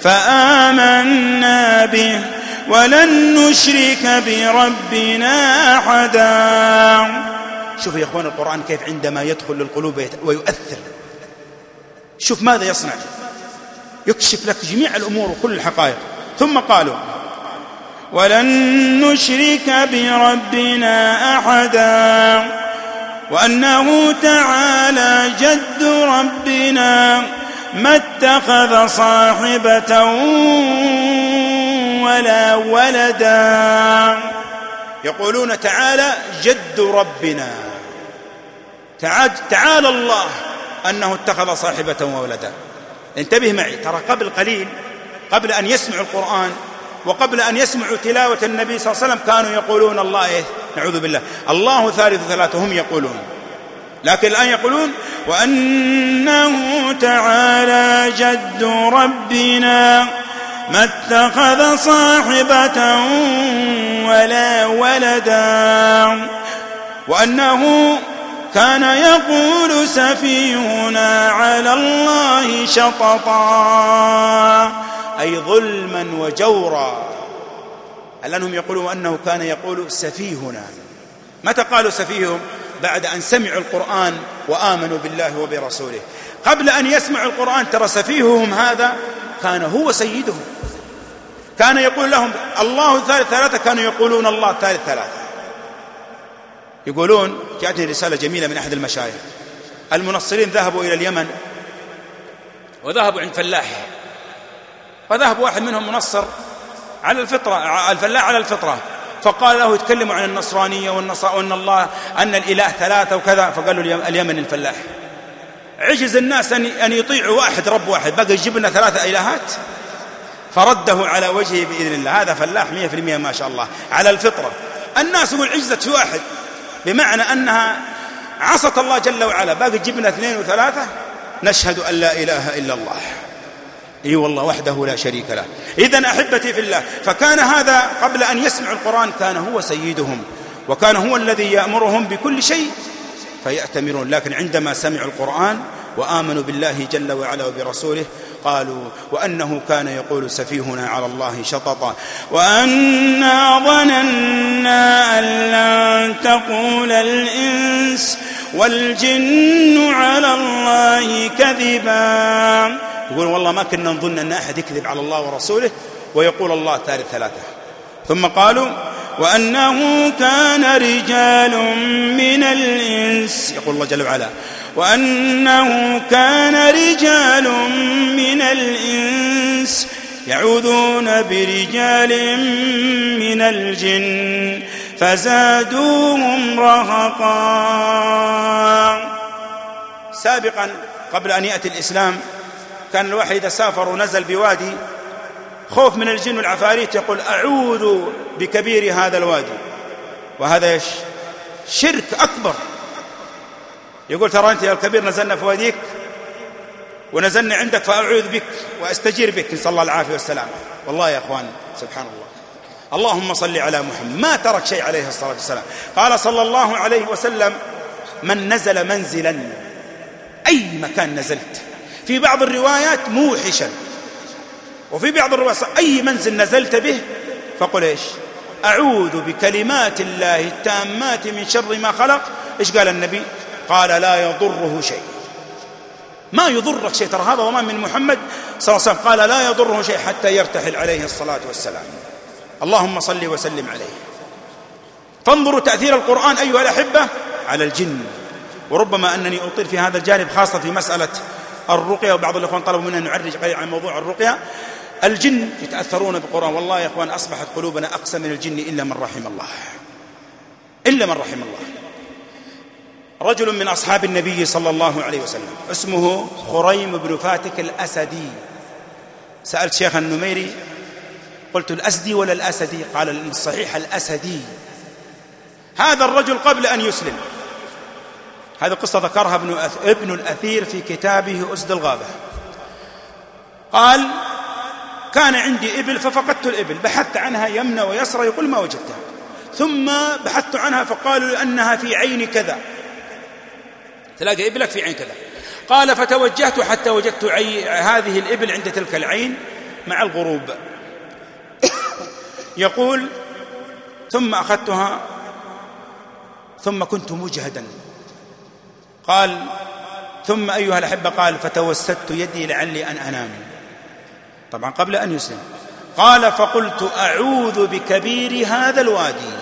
فآمنا به ولن نشرك بربنا أحدا. شوف يا إخوان القرآن كيف عندما يدخل للقلوب ويؤثر، شوف ماذا يصنع، يكشف لك جميع الأمور وكل الحقائق. ثم قالوا ولن نشرك بربنا أحدا وأنه تعالى جد ربنا ما اتخذ صاحبة ولا ولدا. يقولون تعالى جد ربنا، تعالى الله أنه اتخذ صاحبة وولدا. انتبه معي، ترى قبل قليل قبل أن يسمعوا القرآن وقبل أن يسمعوا تلاوة النبي صلى الله عليه وسلم كانوا يقولون الله إيه؟ نعوذ بالله الله ثالث ثلاثة، هم يقولون. لكن الآن يقولون وأنه تعالى جد ربنا ما اتخذ صاحبة ولا ولدا وأنه كان يقول سفيهنا على الله شططا، أي ظلما وجورا. لأنهم يقولون أنه كان يقول سفيهنا. متى قالوا سفيههم؟ بعد أن سمعوا القرآن وآمنوا بالله وبرسوله. قبل أن يسمعوا القرآن ترى سفيههم هذا كان هو سيدهم، كان يقول لهم الله ثالث ثلاثة، كانوا يقولون الله ثالث ثلاثة. يقولون جاءتني رسالة جميلة من أحد المشايخ، المنصرين ذهبوا إلى اليمن وذهبوا عند فلاح، فذهب واحد منهم منصر على الفطرة، الفلاح على الفطرة، فقال له يتكلموا عن النصرانية والنصارى وأن الله أن الإله ثلاثة وكذا. فقال له اليمن الفلاح عجز الناس أن يطيعوا واحد رب واحد، بقى يجيب لنا ثلاثة إلهات. فرده على وجهه بإذن الله. هذا فلاح مية في المية ما شاء الله على الفطرة. الناس يقول عجزت في واحد، بمعنى أنها عصت الله جل وعلا، باقي تجيب لنا اثنين وثلاثة. نشهد أن لا إله إلا الله، اي والله وحده لا شريك له. إذن أحبتي في الله، فكان هذا قبل أن يسمعوا القرآن كان هو سيدهم، وكان هو الذي يأمرهم بكل شيء فيأتمرون. لكن عندما سمعوا القرآن وآمنوا بالله جل وعلا وبرسوله قالوا وأنه كان يقول سفيهنا على الله شططا وأنا ظننا أن لن تقول الإنس والجن على الله كذبا. يقول والله ما كنا نظن أن أحد يكذب على الله ورسوله ويقول الله ثالث ثلاثة. ثم قالوا وأنه كان رجال من الإنس، يقول الله جل وعلا وأنه كان رجال من الإنس يعوذون برجال من الجن فزادوهم رهقا. سابقا قبل أن يأتي الإسلام كان الواحد إذا سافر ونزل بوادي خوف من الجن والعفاريت يقول أعوذ بكبير هذا الوادي، وهذا شرك أكبر. يقول ترى أنت يا الكبير نزلنا في واديك ونزلنا عندك فأعوذ بك وأستجير بك، نسأل الله العافية والسلامة. والله يا أخوان سبحان الله، اللهم صل على محمد، ما ترك شيء عليه الصلاة والسلام. قال صلى الله عليه وسلم: من نزل منزلا، أي مكان نزلت، في بعض الروايات موحشا، وفي بعض الروايات أي منزل نزلت به فقل إيش؟ أعوذ بكلمات الله التامات من شر ما خلق. إيش قال النبي؟ قال: لا يضره شيء، ما يضرك شيء، ترى هذا ضمان من محمد صلى الله عليه وسلم، قال: لا يضره شيء حتى يرتحل عليه الصلاة والسلام. اللهم صل وسلم عليه. فانظروا تأثير القرآن أيها الأحبة على الجن. وربما أنني أطيل في هذا الجانب خاصة في مسألة الرقية، وبعض الإخوان طلبوا منا أن نعرج قليلا عن موضوع الرقية. الجن يتأثرون بالقرآن، والله يا أخوان أصبحت قلوبنا أقسى من الجن إلا من رحم الله، إلا من رحم الله. رجل من أصحاب النبي صلى الله عليه وسلم اسمه خريم بن فاتك الأسدي. سألت شيخ النميري قلت: الأسدي ولا الأسدي؟ قال: الصحيح الأسدي. هذا الرجل قبل أن يسلم، هذه قصة ذكرها ابن, ابن الأثير في كتابه أسد الغابة. قال: كان عندي إبل ففقدت الإبل، بحثت عنها يمنى ويسرى، يقول ما وجدتها، ثم بحثت عنها فقالوا أنها في عين كذا، تلاقي إبلك في عين كذا. قال: فتوجهت حتى وجدت عي... هذه الإبل عند تلك العين مع الغروب. يقول: ثم أخذتها ثم كنت مجهدا. قال: ثم أيها الأحبة، قال: فتوسدت يدي لعلي أن أنام، طبعا قبل أن يسلم. قال: فقلت: أعوذ بكبير هذا الوادي.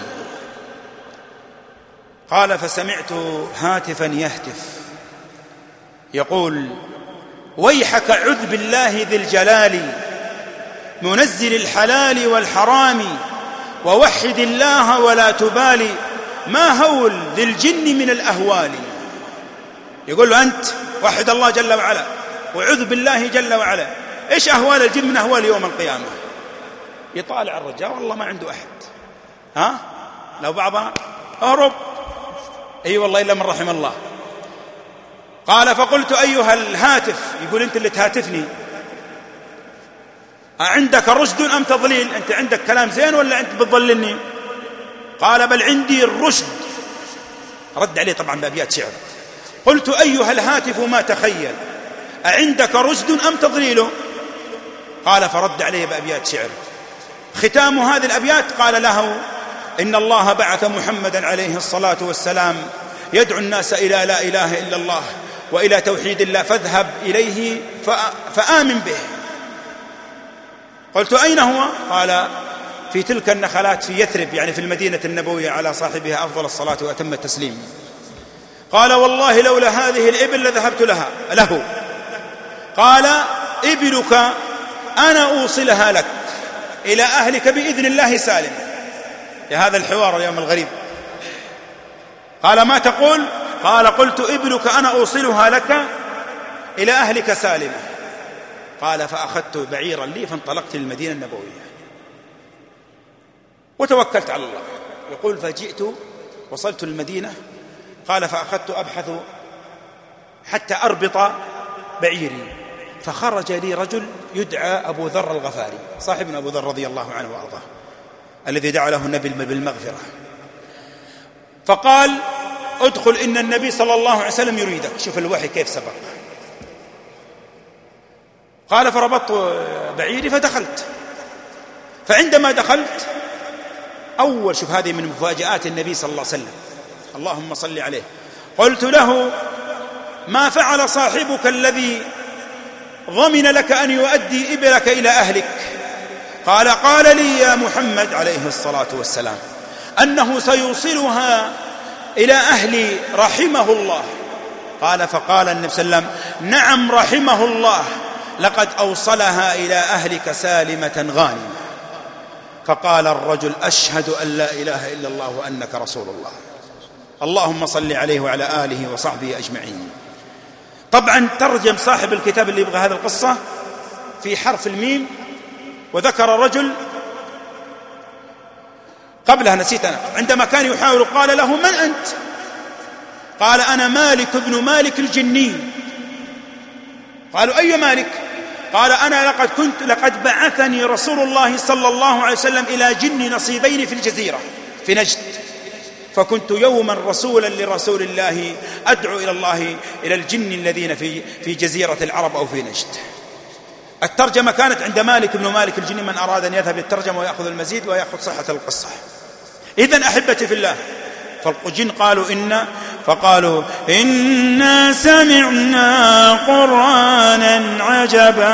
قال: فسمعت هاتفا يهتف يقول: ويحك عذ بالله ذي الجلال منزل الحلال والحرام، ووحد الله ولا تبالي، ما هول ذي الجن من الأهوال. يقول له: أنت وحد الله جل وعلا وعذ بالله جل وعلا، إيش أهوال الجن من أهوال يوم القيامة؟ يطالع الرجال والله ما عنده أحد، ها لو بعضها أهرب، أي أيوة والله إلا من رحم الله. قال: فقلت: أيها الهاتف، يقول أنت اللي تهاتفني، أعندك رشد أم تضليل؟ أنت عندك كلام زين ولا أنت بتضللني؟ قال: بل عندي الرشد. رد عليه طبعا بأبيات شعر. قلت: أيها الهاتف ما تخيل، أعندك رشد أم تضليل؟ قال: فرد عليه بأبيات شعر. ختام هذه الأبيات قال له: إن الله بعث محمدا عليه الصلاة والسلام يدعو الناس إلى لا إله إلا الله وإلى توحيد الله، فاذهب إليه فآمن به. قلت: أين هو؟ قال: في تلك النخلات في يثرب، يعني في المدينة النبوية، على صاحبها أفضل الصلاة وأتم التسليم. قال: والله لولا هذه الإبل لذهبت لها له. قال: إبلك أنا أوصلها لك إلى أهلك بإذن الله سالم. لهذا الحوار اليوم الغريب. قال: ما تقول؟ قال: قلت: إبلك أنا أوصلها لك إلى أهلك سالمة. قال: فأخذت بعيرا لي فانطلقت للمدينة النبوية وتوكلت على الله. يقول: فجئت وصلت المدينة. قال: فأخذت أبحث حتى أربط بعيري، فخرج لي رجل يدعى أبو ذر الغفاري، صاحبنا أبو ذر رضي الله عنه وأرضاه، الذي دعا له النبي بالمغفرة. فقال: ادخل إن النبي صلى الله عليه وسلم يريدك. شوف الوحي كيف سبق. قال: فربطت بعيري فدخلت. فعندما دخلت أول، شوف هذه من مفاجآت النبي صلى الله عليه وسلم، اللهم صل عليه، قلت له: ما فعل صاحبك الذي ضمن لك أن يؤدي إبلك إلى أهلك؟ قال: قال لي يا محمد عليه الصلاة والسلام أنه سيوصلها إلى أهلي رحمه الله. قال: فقال النبي صلى الله عليه وسلم: نعم رحمه الله، لقد أوصلها إلى أهلك سالمة غانمة. فقال الرجل: أشهد أن لا إله إلا الله وأنك رسول الله. اللهم صل عليه وعلى آله وصحبه أجمعين. طبعا ترجم صاحب الكتاب اللي يبغى هذه القصة في حرف الميم، وذكر رجل قبلها نسيت أنا، عندما كان يحاول قال له: من أنت؟ قال أنا مالك بن مالك الجني. قالوا أي مالك؟ قال أنا لقد كنت لقد بعثني رسول الله صلى الله عليه وسلم إلى جن نصيبين في الجزيرة في نجد، فكنت يوما رسولا لرسول الله أدعو إلى الله إلى الجن الذين في في جزيرة العرب أو في نجد. الترجمة كانت عند مالك بن مالك الجني، من أراد أن يذهب للترجمة ويأخذ المزيد ويأخذ صحة القصة. إذن أحبتي في الله، فالجن قالوا إن فقالوا إنا سمعنا قرآنا عجبا.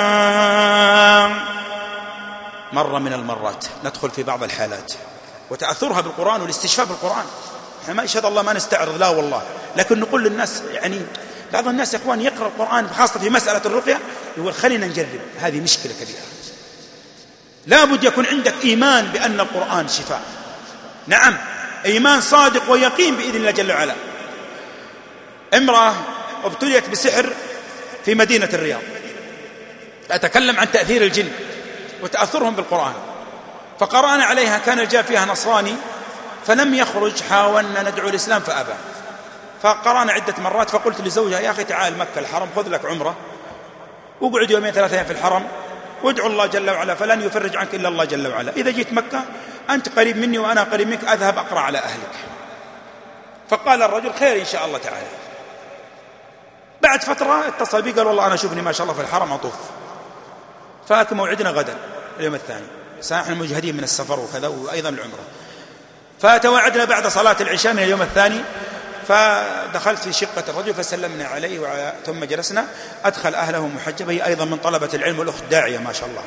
مرة من المرات ندخل في بعض الحالات وتأثرها بالقرآن والاستشفاء بالقرآن. احنا ما يشهد الله ما نستعرض، لا والله، لكن نقول للناس، يعني بعض الناس يا اخوان يقرأ القرآن خاصة في مسألة الرقية يقول خلينا نجرب، هذه مشكلة كبيرة. لا بد يكون عندك إيمان بأن القرآن شفاء، نعم إيمان صادق ويقين بإذن الله جل وعلا. امرأة ابتليت بسحر في مدينة الرياض، أتكلم عن تأثير الجن وتأثرهم بالقرآن، فقرأنا عليها، كان الجاب فيها نصراني فلم يخرج، حاولنا ندعو الإسلام فأبى، فقرأنا عدة مرات، فقلت لزوجها يا أخي تعال مكة الحرم خذ لك عمرة واقعد يومين ثلاثة أيام في الحرم وادعو الله جل وعلا، فلن يفرج عنك إلا الله جل وعلا. إذا جيت مكة أنت قريب مني وأنا قريب منك، أذهب أقرأ على أهلك. فقال الرجل خير إن شاء الله تعالى. بعد فترة اتصل بي قال والله أنا أشوفني ما شاء الله في الحرم أطوف، فأكل موعدنا غدا اليوم الثاني، نحن مجهدين من السفر وكذا وأيضا العمرة، فتواعدنا بعد صلاة العشاء من اليوم الثاني. فدخلت في شقة الرجل فسلمنا عليه وعلى ثم جلسنا، أدخل أهله محجبة، هي أيضا من طلبة العلم والأخت داعية ما شاء الله.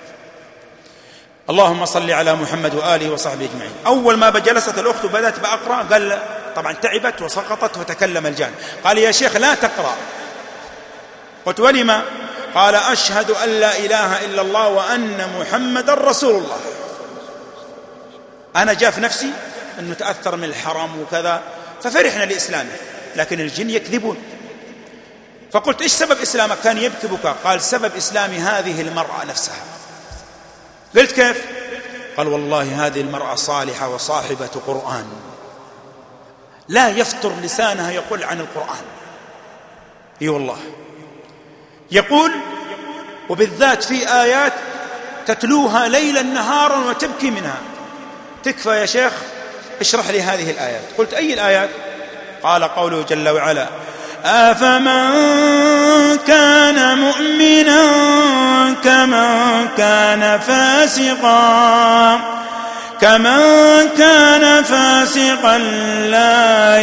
اللهم صل على محمد وآله وصحبه أجمعين. أول ما جلست الأخت وبدأت بأقرأ قال طبعا تعبت وسقطت وتكلم الجان، قال يا شيخ لا تقرأ. قلت ولما؟ قال أشهد أن لا إله إلا الله وأن محمد رسول الله. أنا جاء في نفسي أنه تأثر من الحرم وكذا ففرحنا لإسلامه، لكن الجن يكذبون. فقلت إيش سبب إسلامك؟ كان يبكي بكاء. قال سبب إسلام هذه المرأة نفسها. قلت كيف؟ قال والله هذه المرأة صالحة وصاحبة قرآن، لا يفتر لسانها يقول عن القرآن. اي والله يقول، وبالذات في آيات تتلوها ليلا نهارا وتبكي منها. تكفى يا شيخ اشرح لي هذه الآيات. قلت أي الآيات؟ قال قوله جل وعلا أفمن كان مؤمنا كمن كان فاسقا كمن كان فاسقا لا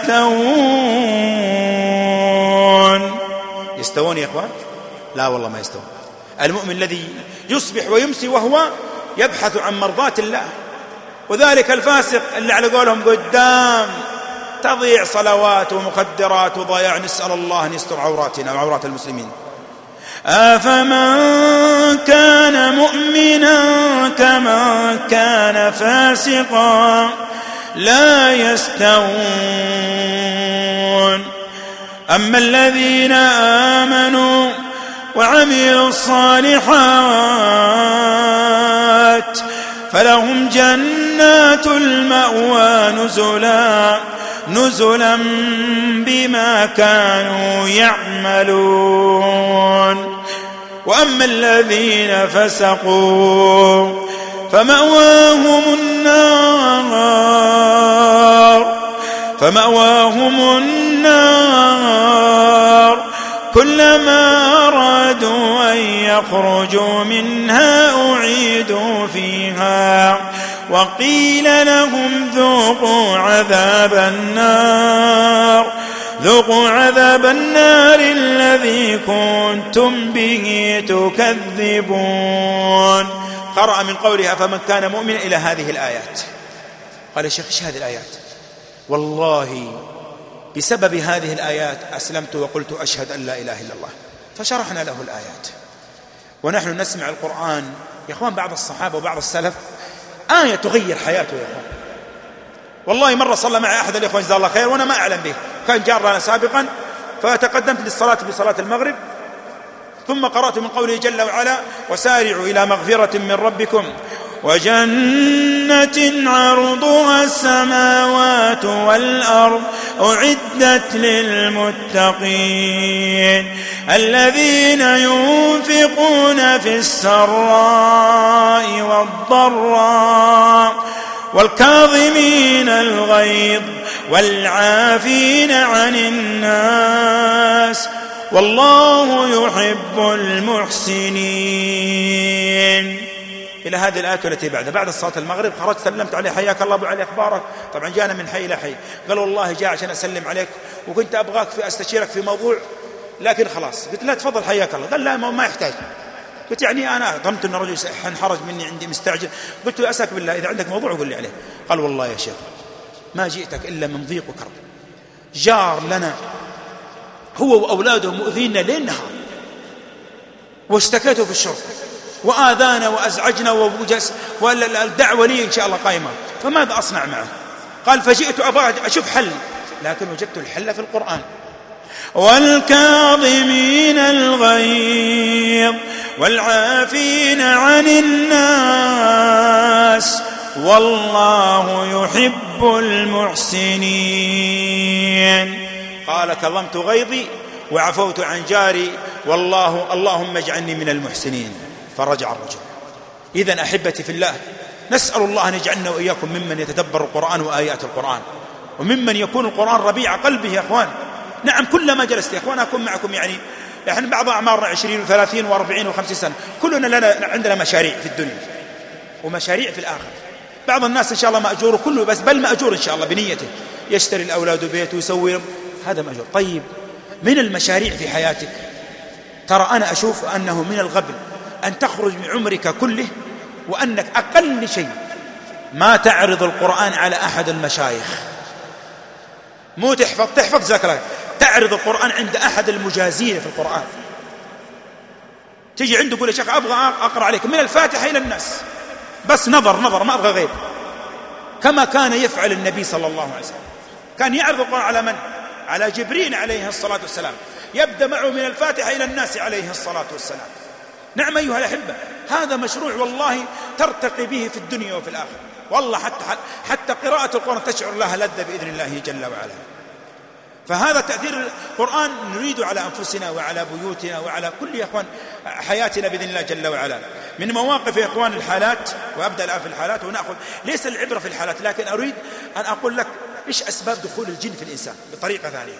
يستوون. يستوون يا إخوان؟ لا والله ما يستوون. المؤمن الذي يصبح ويمسي وهو يبحث عن مرضاة الله، وذلك الفاسق اللي على قولهم قدام تضيع صلوات ومخدرات وضياع. نسأل الله أن يستر عوراتنا وعورات المسلمين. أفمن كان مؤمنا كمن كان فاسقا لا يستوون. أما الذين آمنوا وعملوا الصالحات فلهم جنات المأوى نزلا نزلا بما كانوا يعملون. وأما الذين فسقوا فمأواهم النار فمأواهم النار كلما أرادوا أن يخرجوا منها أعيدوا فيها وقيل لهم ذوقوا عذاب النار ذوقوا عذاب النار الذي كنتم به تكذبون. قرأ من قولها فمن كان مؤمنا إلى هذه الآيات. قال يا شيخ ايش هذه الآيات؟ والله بسبب هذه الآيات أسلمت وقلت أشهد أن لا إله إلا الله. فشرحنا له الآيات ونحن نسمع القرآن يا أخوان. بعض الصحابة وبعض السلف آية تغير حياته يا أخوان. والله مرة صلى معي أحد الإخوان جزاه الله خير وأنا ما أعلم به، كان جار لنا سابقا، فتقدمت للصلاة بصلاة المغرب ثم قرأت من قوله جل وعلا وسارعوا إلى مغفرة من ربكم وجنة عرضها السماوات والأرض أعدت للمتقين الذين ينفقون في السراء والضراء والكاظمين الغيظ والعافين عن الناس والله يحب المحسنين. إلى هذه الآية التي بعدها. بعد صلاة المغرب خرجت سلمت عليه، حياك الله أبو علي أخبارك؟ طبعا جانا من حي إلى حي. قال والله جاء عشان أسلم عليك وكنت أبغاك في أستشيرك في موضوع لكن خلاص. قلت لا تفضل حياك الله. قال لا ما يحتاج. قلت يعني أنا ظننت أن الرجل انحرج مني عندي مستعجل. قلت له أسألك بالله إذا عندك موضوع قل لي عليه. قال والله يا شيخ ما جئتك إلا من ضيق وكرب، جار لنا هو وأولاده مؤذينا ليل نهار واشتكيته في الشرطة وآذانا وأزعجنا ووجس والدعوة لي إن شاء الله قائمة، فماذا أصنع معه؟ قال فجئت أبغى أشوف حل لكن وجدت الحل في القرآن. والكاظمين الغيظ والعافين عن الناس والله يحب المحسنين. قال كظمت غيظي وعفوت عن جاري والله اللهم اجعلني من المحسنين. فرجع الرجل. إذن أحبتي في الله نسأل الله أن يجعلنا وإياكم ممن يتدبر القرآن وآيات القرآن وممن يكون القرآن ربيع قلبه يا أخوان. نعم كلما جلست يا أخوان أكون معكم يعني نحن بعض أعمارنا عشرين وثلاثين وأربعين وخمسين سنة كلنا لنا عندنا مشاريع في الدنيا ومشاريع في الآخرة. بعض الناس إن شاء الله مأجور كله بس بل مأجور إن شاء الله بنيته يشتري الأولاد بيته ويسوي هذا مأجور. طيب من المشاريع في حياتك ترى أنا أشوف أنه من الغبن أن تخرج من عمرك كله وأنك أقل شيء ما تعرض القرآن على أحد المشايخ، مو تحفظ تحفظ ذاكرة، تعرض القرآن عند أحد المجازين في القرآن. تيجي عنده يقول يا شيخ أبغى أقرأ عليك من الفاتحة إلى الناس بس نظر نظر ما أبغى غير، كما كان يفعل النبي صلى الله عليه وسلم. كان يعرض القرآن على من؟ على جبريل عليه الصلاة والسلام، يبدأ معه من الفاتحة إلى الناس عليه الصلاة والسلام. نعم أيها الأحبة هذا مشروع والله ترتقي به في الدنيا وفي الآخرة والله. حتى حتى قراءة القرآن تشعر لها لذة بإذن الله جل وعلا. فهذا تأثير القرآن نريده على أنفسنا وعلى بيوتنا وعلى كل يا أخوان حياتنا بإذن الله جل وعلا. من مواقف يا أخوان الحالات، وأبدأ الآن في الحالات ونأخذ ليس العبرة في الحالات لكن أريد أن أقول لك إيش أسباب دخول الجن في الإنسان بطريقة ثانية.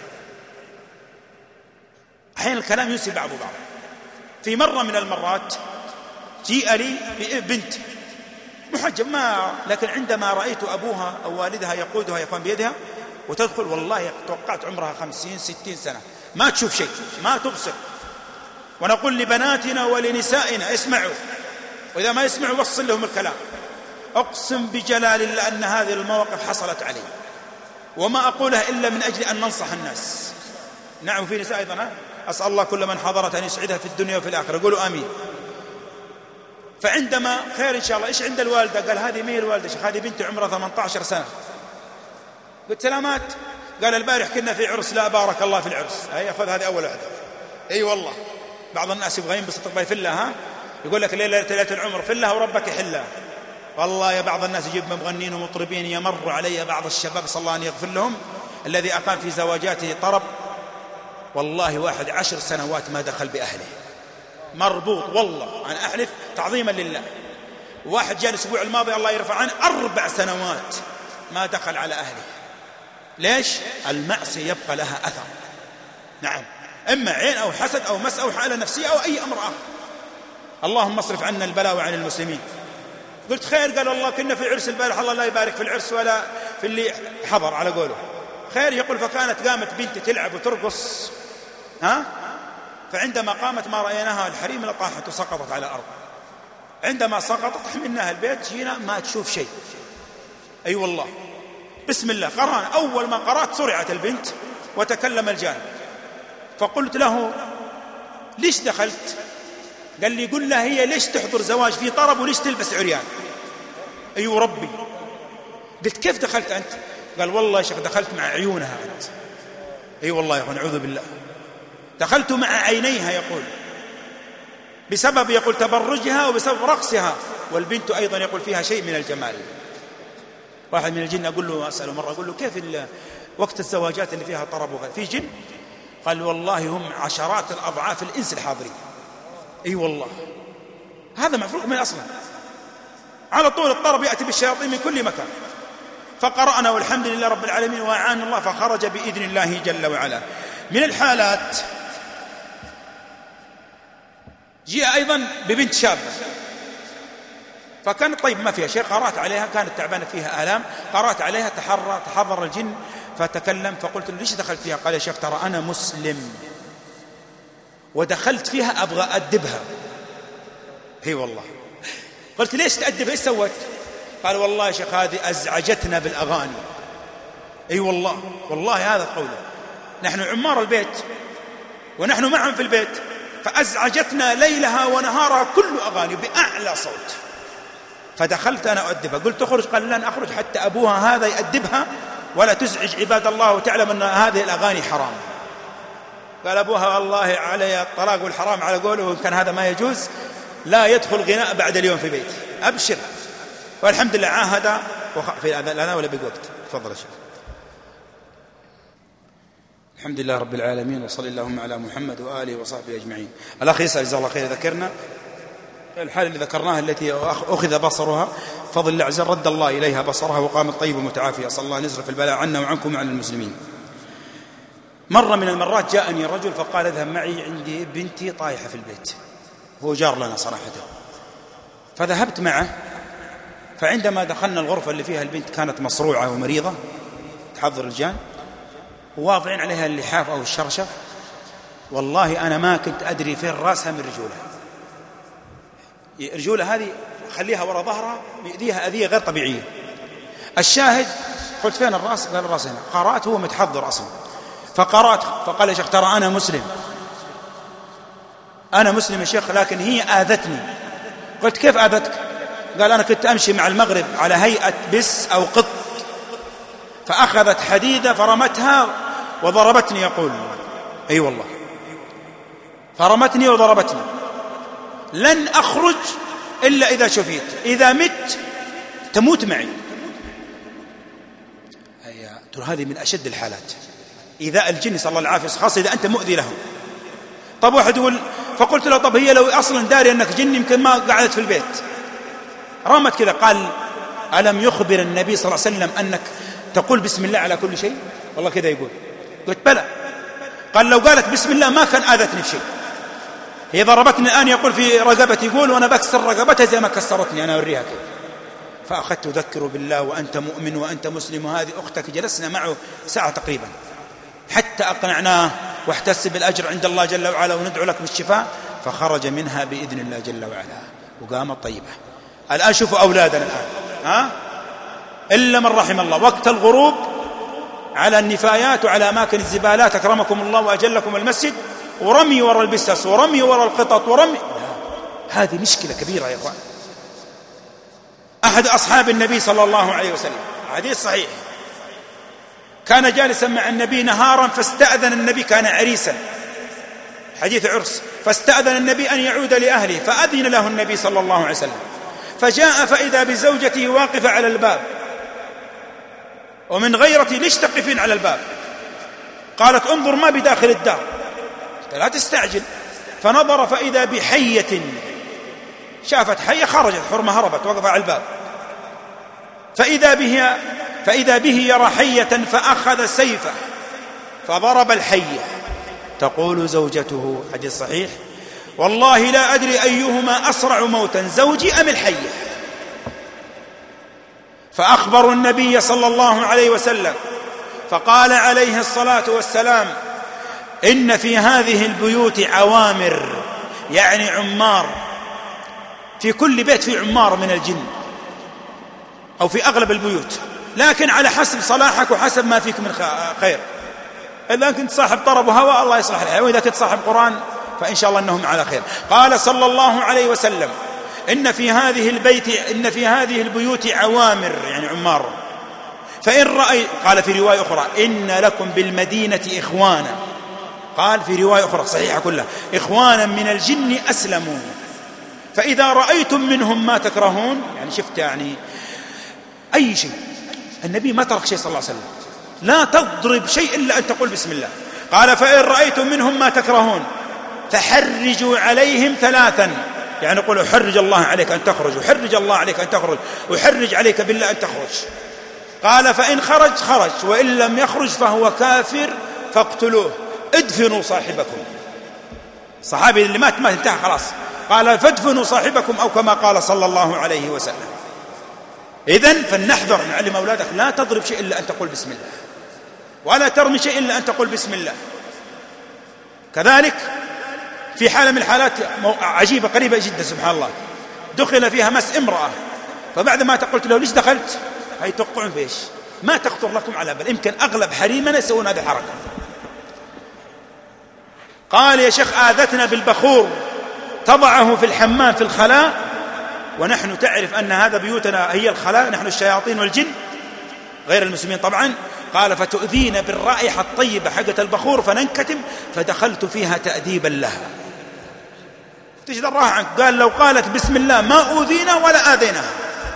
أحيانا الكلام ينسي بعض بعض. في مرة من المرات جيء لي بنت محجب ما لكن عندما رأيت أبوها أو والدها يقودها يا أخوان بيدها وتدخل والله توقعت عمرها خمسين ستين سنة ما تشوف شيء ما تبصر. ونقول لبناتنا ولنسائنا اسمعوا، وإذا ما يسمعوا وصل لهم الكلام. أقسم بجلال الله أن هذه المواقف حصلت علي وما أقولها إلا من أجل أن ننصح الناس. نعم في نساء أيضا أسأل الله كل من حضرت أن يسعدها في الدنيا وفي الآخرة قولوا آمين. فعندما خير إن شاء الله إيش عند الوالدة؟ قال هذه مين الوالدة شيخ؟ هذه بنت عمرها ثمانية عشر سنة. قلت سلامات. قال البارح كنا في عرس. لا بارك الله في العرس. هيا خذ هذه أول واحدة. أي أيوة والله بعض الناس يبغى ينبسط يبغى يفلها، ها يقول لك ليلة ليلة العمر فلها وربك يحلها. والله يا بعض الناس يجيب مغنين ومطربين. يمر علي بعض الشباب صلى الله أن يغفر لهم الذي أقام في زواجاته طرب والله واحد عشر سنوات ما دخل بأهله مربوط والله أنا أحلف تعظيما لله. واحد جاء الأسبوع الماضي الله يرفع عنه أربع سنوات ما دخل على أهله. ليش؟ المعصية يبقى لها أثر. نعم إما عين أو حسد أو مس أو حالة نفسية أو أي أمر آخر. اللهم اصرف عنا البلاء وعن المسلمين. قلت خير. قال الله كنا في عرس البارح الله لا يبارك في العرس ولا في اللي حضر على قوله خير. يقول فكانت قامت بنتي تلعب وترقص ها فعندما قامت ما رأيناها الحريم لطاحت وسقطت على الأرض. عندما سقطت حملناها البيت جينا ما تشوف شيء. أي أيوة والله بسم الله قرأنا. أول ما قرأت سرعت البنت وتكلم الجانب. فقلت له ليش دخلت؟ قال لي قل لها هي ليش تحضر زواج في طرب وليش تلبس عريان؟ أي أيوة ربي. قلت كيف دخلت أنت؟ قال والله يا شيخ دخلت مع عيونها أنت. أي أيوة والله يا أخوان نعوذ بالله. دخلت مع عينيها يقول بسبب يقول تبرجها وبسبب رقصها والبنت أيضا يقول فيها شيء من الجمال. واحد من الجن أقول له أسأله مرة أقول له كيف وقت الزواجات اللي فيها طرب وغير في جن؟ قال والله هم عشرات الأضعاف الإنس الحاضرين. أي أيوة والله هذا مفروغ من أصلا، على طول الطرب يأتي بالشياطين من كل مكان. فقرأنا والحمد لله رب العالمين وأعان الله فخرج بإذن الله جل وعلا. من الحالات جاء أيضا ببنت شابة فكانت طيب ما فيها شيء، قرأت عليها كانت تعبانة فيها آلام، قرأت عليها تحرى تحضر الجن فتكلم، فقلت له ليش دخلت فيها؟ قال يا شيخ ترى أنا مسلم ودخلت فيها أبغى أدبها. هي والله. قلت ليش تأدبها؟ ايش سوت؟ قال والله يا شيخ هذه أزعجتنا بالأغاني. أي والله والله هذا قوله، نحن عمار البيت ونحن معهم في البيت، فأزعجتنا ليلها ونهارها كل أغاني بأعلى صوت. فدخلت أنا أؤدبها، قلت أخرج؟ قال لن أخرج حتى أبوها هذا يأدبها ولا تزعج عباد الله وتعلم أن هذه الأغاني حرام. قال أبوها والله علي الطلاق والحرام على قوله، وإن كان هذا ما يجوز لا يدخل غناء بعد اليوم في بيتي أبشر. والحمد لله عاهد وخ... في الأذان ولا بقى وقت. تفضل يا شيخ. الحمد لله رب العالمين وصلى اللهم على محمد وآله وصحبه أجمعين. الأخ يسأل جزاه الله خير، ذكرنا الحالة اللي ذكرناها التي أخذ بصرها فضل الله عز وجل رد الله إليها بصرها وقامت طيبة متعافية، صلى الله أن يصرف البلاء عنا وعنكم وعن المسلمين. مرة من المرات جاءني رجل فقال اذهب معي عندي بنتي طايحة في البيت، هو جار لنا صراحة. فذهبت معه، فعندما دخلنا الغرفة اللي فيها البنت كانت مصروعة ومريضة تحضر الجان وواضعين عليها اللحاف أو الشرشف، والله أنا ما كنت أدري فين رأسها من رجولها. رجولها هذه خليها وراء ظهرها يؤذيها أذية غير طبيعية. الشاهد قلت فين الرأس؟ قال الرأس هنا. قرأت هو متحضر أصلا، فقرأت فقال يا شيخ ترى أنا مسلم أنا مسلم يا شيخ لكن هي آذتني. قلت كيف آذتك؟ قال أنا كنت أمشي مع المغرب على هيئة بس أو قط فأخذت حديدة فرمتها وضربتني. يقول أي أيوة والله فرمتني وضربتني، لن أخرج إلا إذا شفيت، إذا مت تموت معي. هذه من أشد الحالات إيذاء الجن صلى الله العافية، خاصة إذا أنت مؤذي له. طب واحد يقول، فقلت له طب هي لو أصلا داري أنك جن يمكن ما قعدت في البيت رمت كذا. قال ألم يخبر النبي صلى الله عليه وسلم أنك تقول بسم الله على كل شيء؟ والله كذا يقول. قلت بلى. قال لو قالت بسم الله ما كان آذتني في شيء، هي ضربتني الآن يقول في رقبتي، يقول وأنا بكسر رقبتها زي ما كسرتني أنا أوريها كذا. فأخذت أذكر بالله وأنت مؤمن وأنت مسلم، وهذه أختك جلسنا معه ساعة تقريبا حتى أقنعناه واحتسب الأجر عند الله جل وعلا وندعو لك بالشفاء، فخرج منها بإذن الله جل وعلا وقامت طيبة. الآن شوفوا أولادنا الآن ها إلا من رحم الله، وقت الغروب على النفايات وعلى أماكن الزبالات أكرمكم الله وأجلكم المسجد، ورمي وراء البسس ورمي وراء القطط ورمي. هذه مشكلة كبيرة يا إخوان. أحد أصحاب النبي صلى الله عليه وسلم حديث صحيح، كان جالسا مع النبي نهارا فاستأذن النبي، كان عريسا حديث عرس، فاستأذن النبي أن يعود لأهله، فأذن له النبي صلى الله عليه وسلم، فجاء فإذا بزوجته واقفة على الباب، ومن غيرتي ليش تقفين على الباب؟ قالت انظر ما بداخل الدار. لا تستعجل. فنظر فإذا بحية، شافت حية خرجت حرمة هربت وقف على الباب، فإذا به فإذا به يرى حية فأخذ سيفه فضرب الحية. تقول زوجته حديث صحيح والله لا أدري أيهما أسرع موتا زوجي أم الحية. فأخبروا النبي صلى الله عليه وسلم، فقال عليه الصلاة والسلام إن في هذه البيوت عوامر، يعني عمار، في كل بيت في عمار من الجن أو في أغلب البيوت، لكن على حسب صلاحك وحسب ما فيك من خير. إذا كنت صاحب طرب وهواء الله يصلح الحال، وإذا كنت صاحب قرآن فإن شاء الله أنهم على خير. قال صلى الله عليه وسلم إن في هذه البيت إن في هذه البيوت عوامر، يعني عمار، فإن رأي قال في رواية أخرى إن لكم بالمدينة إخوانا، قال في رواية أخرى صحيحة كلها إخوانا من الجن أسلموا، فإذا رأيتم منهم ما تكرهون، يعني شفت يعني أي شيء، النبي ما ترك شيء صلى الله عليه وسلم، لا تضرب شيء إلا أن تقول بسم الله. قال فإن رأيتم منهم ما تكرهون فحرجوا عليهم ثلاثا، يعني قل أحرج الله عليك أن تخرج، أحرج الله عليك أن تخرج، أحرج عليك بالله أن تخرج. قال فإن خرج خرج، وإن لم يخرج فهو كافر فاقتلوه، ادفنوا صاحبكم. صحابي اللي مات مات انتهى خلاص. قال فادفنوا صاحبكم، أو كما قال صلى الله عليه وسلم. إذن فلنحذر، نعلم أولادك لا تضرب شيء إلا أن تقول بسم الله، ولا ترمي شيء إلا أن تقول بسم الله. كذلك في حالة من الحالات عجيبة قريبة جدا سبحان الله، دخل فيها مس امرأة، فبعد ما قلت له ليش دخلت؟ هي توقعون بإيش؟ ما تخطر لكم على بال، يمكن أغلب حريمنا يسوون هذه الحركة. قال يا شيخ آذتنا بالبخور تضعه في الحمام في الخلاء، ونحن تعرف أن هذا بيوتنا هي الخلاء، نحن الشياطين والجن غير المسلمين طبعا. قال فتؤذينا بالرائحة الطيبة حقة البخور فننكتم، فدخلت فيها تأديبا لها. تجد الراحة عنك. قال لو قالت بسم الله ما أوذينا ولا آذيناها.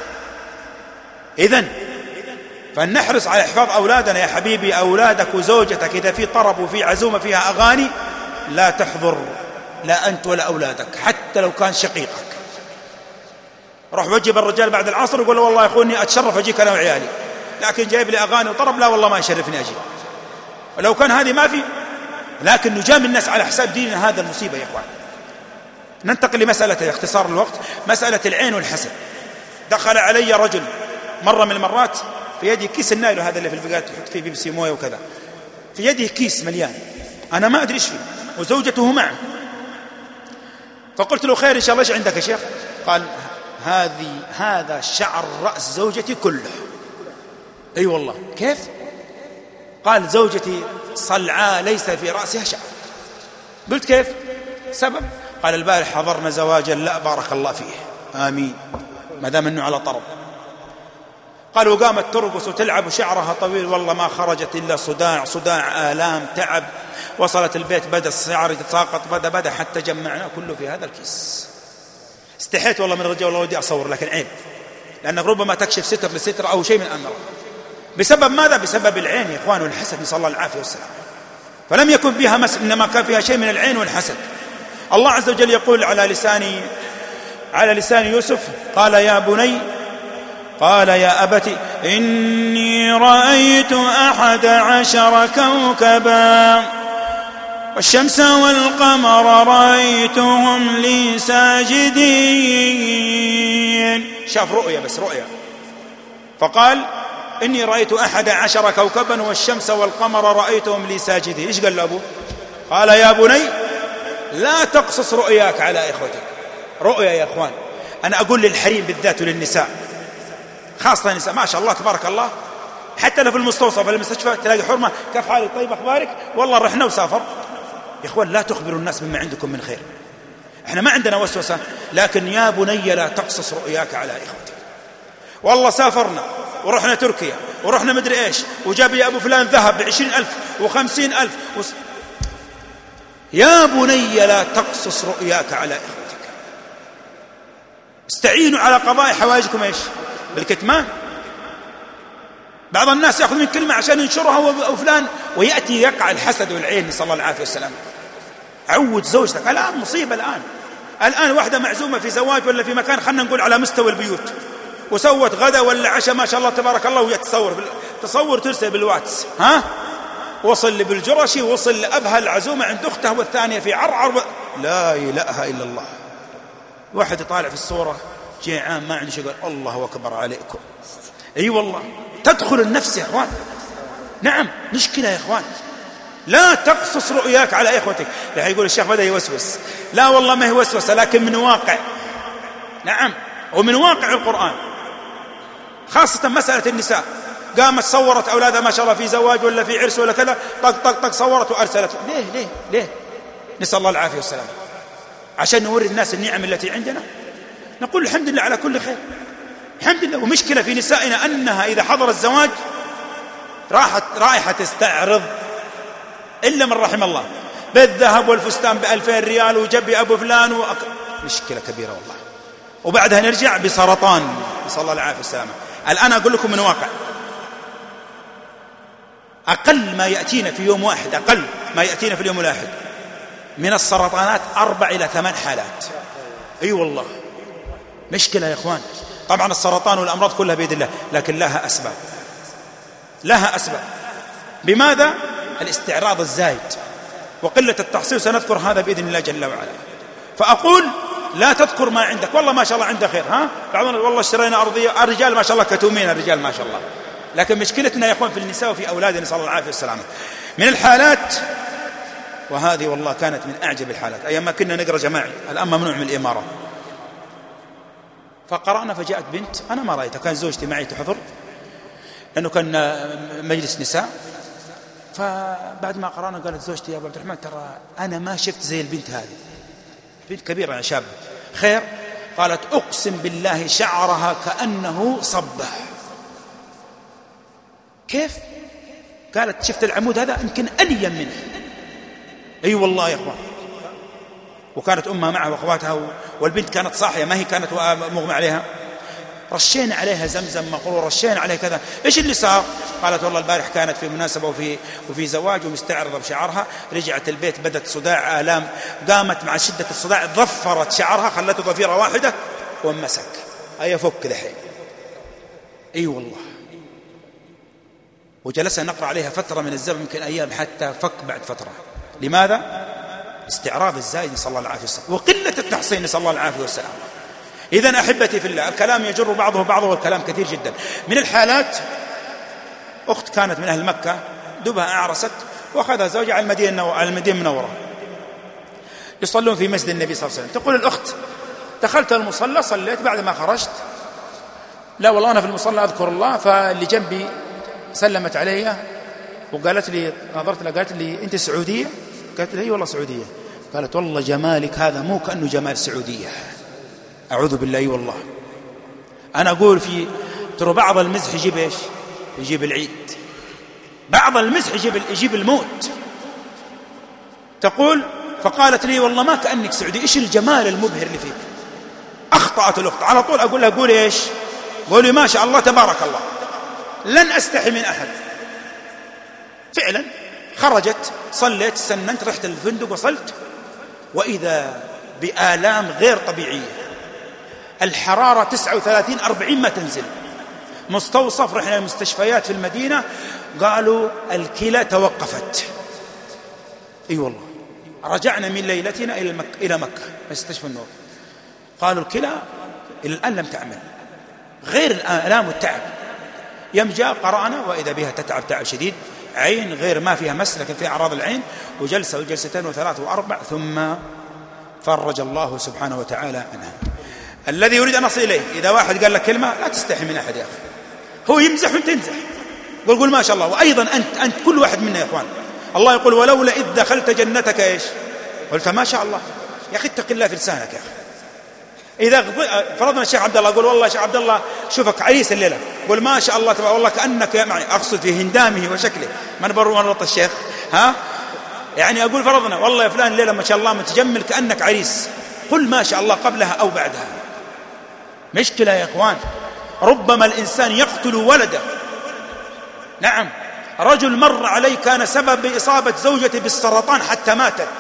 إذن فنحرص على إحفاظ أولادنا يا حبيبي. أولادك وزوجتك إذا في طرب وفي عزومة فيها أغاني لا تحضر، لا أنت ولا أولادك، حتى لو كان شقيقك. روح وجب الرجال بعد العصر يقول والله يا أخواني أتشرف أجيك أنا وعيالي، لكن جايب لي أغاني وطرب، لا والله ما يشرفني أجي. ولو كان هذه ما في، لكن نجامل الناس على حساب ديننا، هذا المصيبة يا إخوان. ننتقل لمسألة اختصار الوقت، مسألة العين والحسد. دخل علي رجل مرة من المرات في يدي كيس النايلو هذا اللي في البقات تحط فيه بيبسي مويه وكذا، في يده كيس مليان، أنا ما أدري إيش فيه، وزوجته معه. فقلت له خير إن شاء الله، إيش عندك يا شيخ؟ قال هذه هذا شعر رأس زوجتي كله. أي أيوة والله. كيف؟ قال زوجتي صلعاء ليس في رأسها شعر. قلت كيف؟ سبب؟ قال البارح حضرنا زواجا لا بارك الله فيه، آمين، ما دام أنه على طرب. قال وقامت ترقص وتلعب وشعرها طويل، والله ما خرجت إلا صداع صداع آلام تعب. وصلت البيت بدأ الشعر يتساقط، بدأ بدأ حتى جمعناه كله في هذا الكيس. استحيت والله من الرجال، والله ودي أصور لكن عيب، لأنك ربما تكشف ستر لستر أو شيء من أمره. بسبب ماذا؟ بسبب العين يا إخوان والحسد، نسأل الله العافية والسلام. فلم يكن فيها مس، إنما كان فيها شيء من العين والحسد. الله عز وجل يقول على لسان على لسان يوسف قال يا بني قال يا أبت إني رأيت أحد عشر كوكبا والشمس والقمر رأيتهم لي ساجدين. شاف رؤيا، بس رؤيا، فقال إني رأيت أحد عشر كوكبا والشمس والقمر رأيتهم لي ساجدين. إيش قال له أبوه؟ قال يا بني لا تقصص رؤياك على إخوتك. رؤيا يا إخوان، أنا أقول للحريم بالذات وللنساء خاصة النساء، ما شاء الله تبارك الله، حتى لو في المستوصف في المستشفى تلاقي حرمة كيف حالك طيب أخبارك والله رحنا وسافر. يا إخوان لا تخبروا الناس مما عندكم من خير، إحنا ما عندنا وسوسة، لكن يا بني لا تقصص رؤياك على إخوتك. والله سافرنا ورحنا تركيا ورحنا مدري إيش، وجاب يا أبو فلان ذهب بعشرين ألف وخمسين ألف وس... يا بني لا تقصص رؤياك على إخوتك. استعينوا على قضاء حوائجكم إيش؟ بالكتمان. بعض الناس يأخذ من كلمة عشان ينشرها وفلان، ويأتي يقع الحسد والعين، نسأل الله العافية والسلام. عود زوجتك الآن، مصيبة الآن. الآن واحدة معزومة في زواج ولا في مكان، خلنا نقول على مستوى البيوت، وسوت غدا ولا عشاء ما شاء الله تبارك الله، ويتصور بال... تصور ترسل بالواتس، ها وصل لي بالجرشي، وصل لأبها العزومة عند أختها، والثانية في عرعر و... لا إله إلا الله. واحد يطالع في الصورة جيعان ما عنده شيء، قال الله أكبر عليكم. أي أيوة والله تدخل النفس يا إخوان. نعم مشكلة يا إخوان. لا تقصص رؤياك على إخوتك. لا يقول الشيخ بدأ يوسوس، لا والله ما هي وسوسة، لكن من واقع، نعم، ومن واقع القرآن، خاصة مسألة النساء. قامت صورت أولادها ما شاء الله في زواج ولا في عرس ولا كذا، طق طق طق صورت وأرسلت. ليه ليه ليه؟ نسأل الله العافية والسلام. عشان نوري الناس النعم التي عندنا، نقول الحمد لله على كل خير، الحمد لله. ومشكلة في نسائنا أنها إذا حضر الزواج راحت رايحة تستعرض إلا من رحم الله، بالذهب والفستان بألفين ريال، وجبي أبو فلان وأك... مشكلة كبيرة والله. وبعدها نرجع بسرطان، نسأل الله العافية والسلامة. الآن أقول لكم من واقع، أقل ما يأتينا في يوم واحد، أقل ما يأتينا في اليوم الواحد من السرطانات أربع إلى ثمان حالات. أي أيوة والله مشكلة يا إخوان. طبعا السرطان والأمراض كلها بيد الله، لكن لها أسباب، لها أسباب. بماذا؟ الاستعراض الزايد وقلة التحصيل، سنذكر هذا بإذن الله جل وعلا. فأقول لا تذكر ما عندك، والله ما شاء الله عنده خير، ها بعضنا والله اشترينا أرضية، الرجال ما شاء الله كتومين، الرجال ما شاء الله. لكن مشكلتنا يا إخوان في النساء وفي أولادنا، نسأل الله العافية والسلامة. من الحالات، وهذه والله كانت من أعجب الحالات أيام ما كنا نقرأ جماعي، الآن ممنوع من الإمارة. فقرأنا فجاءت بنت، أنا ما رأيتها، كان زوجتي معي تحضر لأنه كان مجلس نساء. فبعد ما قرأنا قالت زوجتي يا أبو عبد الرحمن ترى أنا ما شفت زي البنت هذه، بنت كبيرة يعني شابة، خير؟ قالت أقسم بالله شعرها كأنه صبح. كيف؟ قالت شفت العمود هذا يمكن ألين منه. أي أيوة والله يا أخوان. وكانت أمها معها وأخواتها، والبنت كانت صاحية ما هي كانت مغمى عليها. رشينا عليها زمزم مقرور، رشينا عليها كذا. إيش اللي صار؟ قالت والله البارح كانت في مناسبة وفي, وفي زواج ومستعرضة بشعرها، رجعت البيت بدت صداع آلام، قامت مع شدة الصداع ضفرت شعرها، خلته ضفيرة واحدة ومسك أي فك ذحين. أي أيوة والله. وجلسنا نقرأ عليها فترة من الزمن يمكن أيام حتى فك بعد فترة. لماذا؟ استعراض الزايد نسأل الله العافية والسلام، وقلة التحصين نسأل الله العافية والسلام. إذن أحبتي في الله، الكلام يجر بعضه بعضه والكلام كثير جدا. من الحالات أخت كانت من أهل مكة، دبها أعرست وأخذها زوجها على المدينة على المدينة المنورة، يصلون في مسجد النبي صلى الله عليه وسلم. تقول الأخت دخلت المصلى صليت، بعد ما خرجت لا والله أنا في المصلى أذكر الله، فاللي جنبي سلمت علي وقالت لي، نظرت لها قالت لي أنت سعودية؟ قالت لي والله سعودية. قالت والله جمالك هذا مو كأنه جمال سعودية. أعوذ بالله. والله أنا أقول في ترى بعض المزح يجيب إيش؟ يجيب العيد، بعض المزح يجيب يجيب الموت. تقول فقالت لي والله ما كأنك سعودي، إيش الجمال المبهر اللي فيك. أخطأت الأخت على طول، أقول لها قولي إيش؟ قولي ما شاء الله تبارك الله، لن أستحي من أحد. فعلا خرجت صليت سننت رحت الفندق وصلت، وإذا بآلام غير طبيعية، الحرارة تسعة وثلاثين أربعين ما تنزل، مستوصف، رحنا المستشفيات في المدينة قالوا الكلى توقفت. اي أيوة والله. رجعنا من ليلتنا إلى مكة، إلى مكة مستشفى النور، قالوا الكلى إلى الآن لم تعمل، غير الآلام والتعب. يوم جاء قرأنا وإذا بها تتعب تعب شديد، عين غير ما فيها مس لكن فيها أعراض العين، وجلسة وجلستين وثلاث وأربع، ثم فرج الله سبحانه وتعالى عنها. الذي يريد أن أصل إليه، إذا واحد قال لك كلمة لا تستحي من أحد يا أخي، هو يمزح وانت تمزح، قول قول ما شاء الله. وأيضا أنت أنت كل واحد منا يا إخوان، الله يقول ولولا إذ دخلت جنتك إيش؟ قلت ما شاء الله. يا أخي اتق الله في لسانك يا أخي. إذا فرضنا الشيخ عبد الله، قول والله يا شيخ عبد الله شوفك عريس الليلة، قول ما شاء الله تبارك والله كأنك معي، أقصد في هندامه وشكله، ما نبر ونرط الشيخ، ها يعني أقول فرضنا والله يا فلان الليلة ما شاء الله متجمل كأنك عريس، قل ما شاء الله قبلها أو بعدها. مشكلة يا إخوان، ربما الإنسان يقتل ولده. نعم، رجل مر علي كان سبب إصابة زوجته بالسرطان حتى ماتت،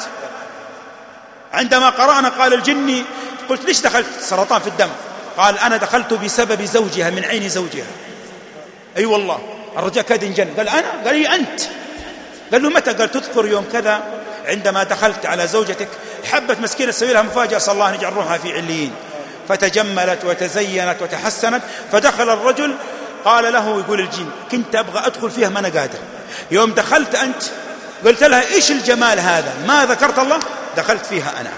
عندما قرأنا قال الجني، قلت ليش دخلت سرطان في الدم؟ قال أنا دخلت بسبب زوجها، من عين زوجها. أي أيوة والله. الرجال كاد ينجن، قال أنا؟ قال لي أنت. قال له متى؟ قال تذكر يوم كذا عندما دخلت على زوجتك حبت مسكينة تسوي لها مفاجأة، صلى الله أن يجعل روحها في عليين، فتجملت وتزينت وتحسنت، فدخل الرجل قال له، يقول الجن كنت أبغى أدخل فيها ما أنا قادر، يوم دخلت أنت قلت لها إيش الجمال هذا، ما ذكرت الله، دخلت فيها أنا،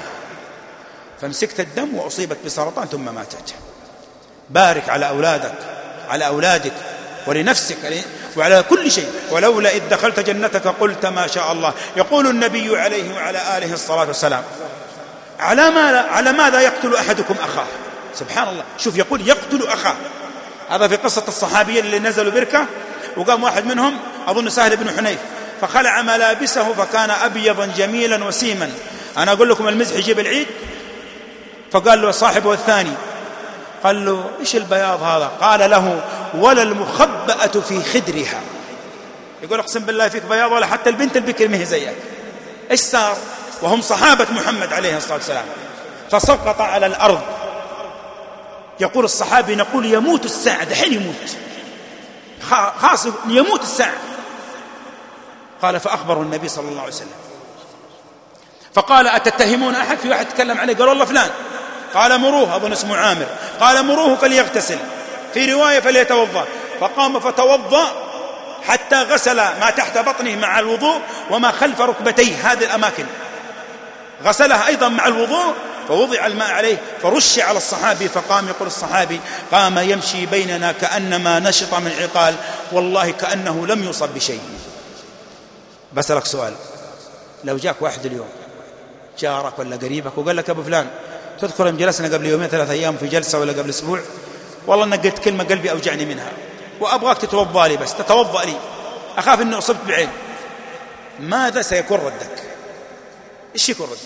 فمسكت الدم وأصيبت بسرطان ثم ماتت. بارك على أولادك، على أولادك ولنفسك وعلى كل شيء. ولولا إذ دخلت جنتك قلت ما شاء الله. يقول النبي عليه وعلى آله الصلاة والسلام على ما على ماذا يقتل أحدكم أخاه؟ سبحان الله، شوف يقول يقتل أخاه. هذا في قصة الصحابيين اللي نزلوا بركة، وقام واحد منهم أظن سهل بن حنيف فخلع ملابسه فكان أبيضا جميلا وسيما. أنا أقول لكم المزح يجيب العيد. فقال له صاحبه الثاني قال له إيش البياض هذا؟ قال له ولا المخبأة في خدرها. يقول أقسم بالله فيك بياض ولا حتى البنت البكر مه زيك. إيش صار؟ وهم صحابة محمد عليه الصلاة والسلام. فسقط على الأرض. يقول الصحابي نقول يموت الساعة، دحين يموت خاص يموت الساعة. قال فأخبروا النبي صلى الله عليه وسلم فقال أتتهمون أحد؟ في واحد تكلم عليه قال والله فلان. قال مروه، أظن اسمه عامر، قال مروه فليغتسل، في رواية فليتوضأ. فقام فتوضأ حتى غسل ما تحت بطنه مع الوضوء وما خلف ركبتيه، هذه الأماكن غسلها أيضا مع الوضوء، فوضع الماء عليه فرش على الصحابي. فقام يقول الصحابي قام يمشي بيننا كأنما نشط من عقال، والله كأنه لم يصب بشيء. بسألك سؤال، لو جاك واحد اليوم جارك ولا قريبك وقال لك أبو فلان تذكر يوم جلسنا قبل يومين ثلاثة أيام في جلسة ولا قبل أسبوع، والله أنك قلت كلمة قلبي أوجعني منها وأبغاك تتوضأ لي، بس تتوضأ لي، أخاف أني أصبت بعين، ماذا سيكون ردك؟ إيش يكون ردك؟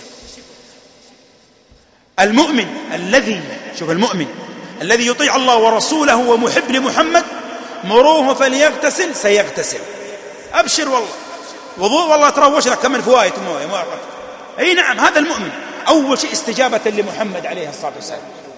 المؤمن الذي شوف المؤمن الذي يطيع الله ورسوله ومحب لمحمد مروه فليغتسل سيغتسل. أبشر والله وضوء والله تروش لك كم من فوائد مويه. أي نعم، هذا المؤمن. أول شيء استجابة لمحمد عليه الصلاة والسلام،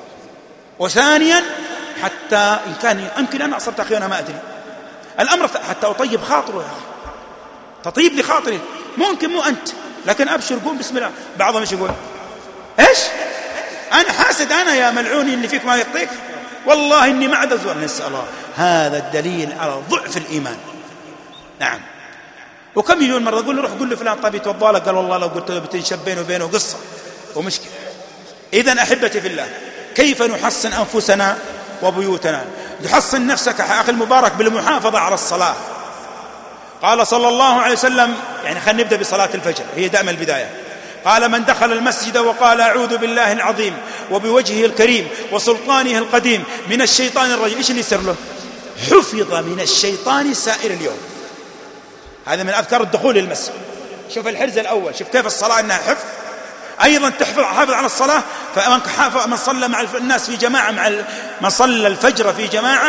وثانيا حتى إن كان يمكن أنا أصبت أخي وأنا ما أدري الأمر حتى أطيب خاطره يا أخي، تطيب لخاطره، ممكن مو أنت لكن أبشر قوم بسم الله. بعضهم إيش يقول؟ إيش أنا حاسد أنا يا ملعوني اللي فيك ما يقطيك، والله إني ما عاد أزور. نسأل الله، هذا الدليل على ضعف الإيمان. نعم. وكم مليون مرة أقول له روح قل له فلان طيب يتوضأ لك، قال والله لو قلت له بتنشب بينه وبينه قصة ومشكلة. إذن أحبتي في الله، كيف نحصن أنفسنا وبيوتنا؟ نحصن نفسك أخي المبارك بالمحافظة على الصلاة. قال صلى الله عليه وسلم، يعني خلينا نبدأ بصلاة الفجر، هي دائما البداية. قال من دخل المسجد وقال أعوذ بالله العظيم وبوجهه الكريم وسلطانه القديم من الشيطان الرجيم، إيش اللي يصير له؟ حفظ من الشيطان سائر اليوم. هذا من أذكار الدخول للمسجد. شوف الحرز الأول، شوف كيف الصلاة أنها حفظ، أيضا تحفظ حافظ على الصلاة. فمن حافظ من صلى مع الناس في جماعة، مع من صلى الفجر في جماعة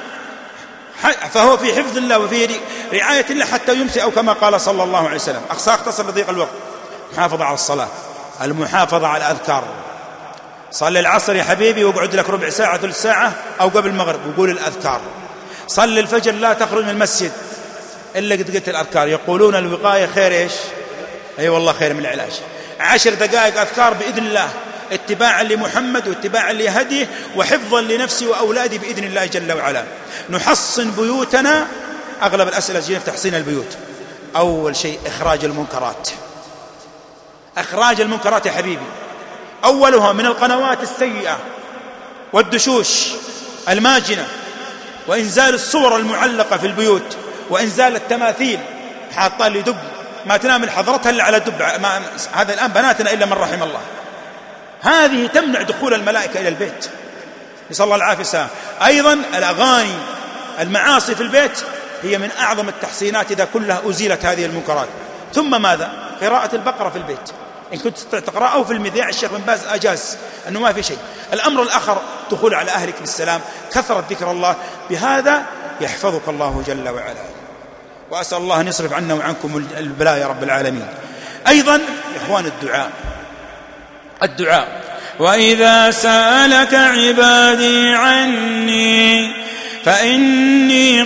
فهو في حفظ الله وفي رعاية الله حتى يمسي، أو كما قال صلى الله عليه وسلم. أخصى أختصر لضيق الوقت. محافظة على الصلاة، المحافظة على الأذكار. صلي العصر يا حبيبي واقعد لك ربع ساعة ثلث ساعة أو قبل المغرب وقول الأذكار. صلي الفجر لا تخرج من المسجد إلا قد قلت الأذكار. يقولون الوقاية خير إيش؟ أي أيوة والله خير من العلاج. عشر دقائق أذكار بإذن الله، اتباعا لمحمد واتباعا لهديه وحفظا لنفسي وأولادي بإذن الله جل وعلا. نحصن بيوتنا. أغلب الأسئلة تجينا في تحصين البيوت. أول شيء إخراج المنكرات. إخراج المنكرات يا حبيبي، أولها من القنوات السيئة والدشوش الماجنة، وإنزال الصور المعلقة في البيوت، وإنزال التماثيل حاطة لي دب ما تنام حضرتها إلا على دب. هذا الآن بناتنا إلا من رحم الله. هذه تمنع دخول الملائكة إلى البيت، نسأل الله العافية والسلامة. أيضا الأغاني، المعاصي في البيت هي من أعظم التحصينات إذا كلها أزيلت هذه المنكرات. ثم ماذا؟ قراءة البقرة في البيت إن كنت تقرأ، أو في المذياع الشيخ بن باز أجاز أنه ما في شيء. الأمر الآخر دخول على أهلك بالسلام، كثرة ذكر الله، بهذا يحفظك الله جل وعلا. وأسأل الله أن يصرف عنا وعنكم البلاء يا رب العالمين. أيضا يا إخوان الدعاء، الدعاء وإذا سألك عبادي عني فإني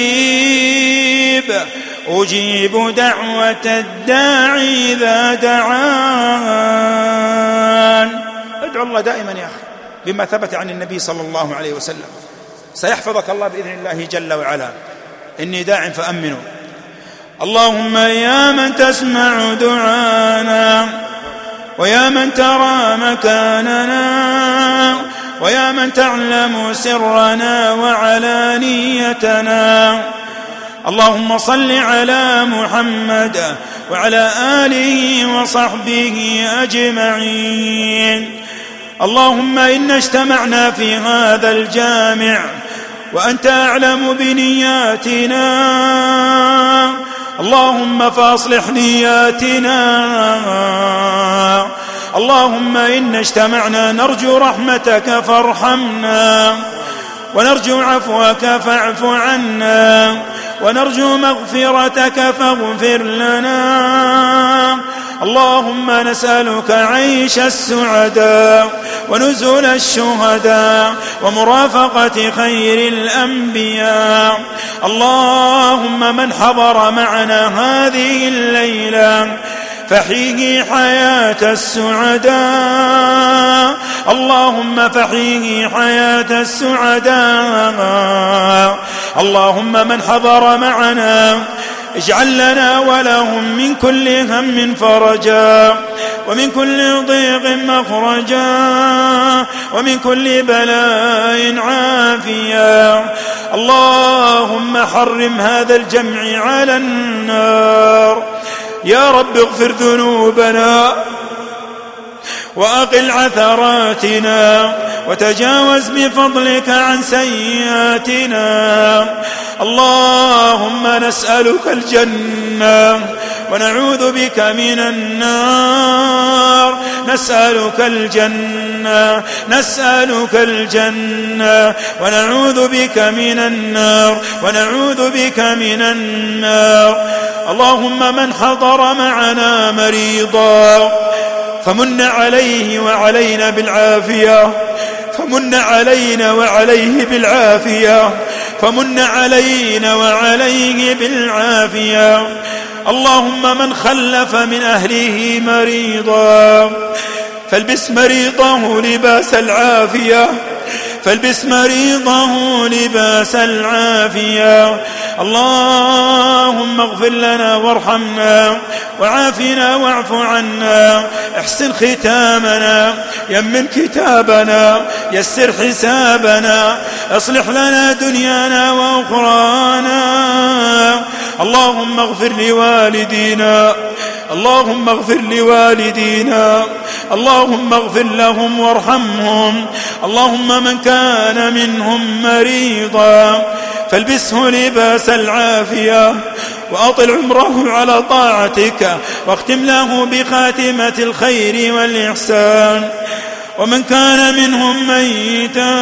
قريب أجيب دعوة الداعي إذا دعان. ادعو الله دائما يا أخي بما ثبت عن النبي صلى الله عليه وسلم، سيحفظك الله بإذن الله جل وعلا. إني داع فأمنوا. اللهم يا من تسمع دعانا، ويا من ترى مكاننا، ويا من تعلم سرنا وعلانيتنا، اللهم صل على محمد وعلى آله وصحبه أجمعين. اللهم إنا اجتمعنا في هذا الجامع وأنت أعلم بنياتنا، اللهم فاصلح نياتنا، اللهم إنا اجتمعنا نرجو رحمتك فارحمنا، ونرجو عفوك فاعف عنا، ونرجو مغفرتك فاغفر لنا. اللهم نسألك عيش السعداء ونزول الشهداء ومرافقة خير الأنبياء. اللهم من حضر معنا هذه الليلة فحيه حياة السعداء، اللهم فحيه حياة السعداء. اللهم من حضر معنا اجعل لنا ولهم من كل هم فرجا، ومن كل ضيق مخرجا، ومن كل بلاء عافيا. اللهم حرم هذا الجمع على النار. يا رب اغفر ذنوبنا وأقل عثراتنا وتجاوز بفضلك عن سيئاتنا. اللهم نسألك الجنة ونعوذ بك من النار. نسألك الجنة نسألك الجنة ونعوذ بك من النار ونعوذ بك من النار. اللهم من حضر معنا مريضا فمن عليه وعلينا بالعافية، فمن علينا وعليه بالعافية، فمن علينا وعليه بالعافية. اللهم من خلف من أهله مريضا فالبس مريضه لباس العافية، فالبس مريضه لباس العافية. اللهم اغفر لنا وارحمنا وعافنا واعف عنا، احسن ختامنا، يمن كتابنا، يسر حسابنا، اصلح لنا دنيانا وأخرانا. اللهم اغفر لوالدينا، اللهم اغفر لوالدينا، اللهم اغفر لهم وارحمهم. اللهم من كان منهم مريضا فالبسه لباس العافية وأطل عمره على طاعتك واختم له بخاتمة الخير والإحسان. ومن كان منهم ميتا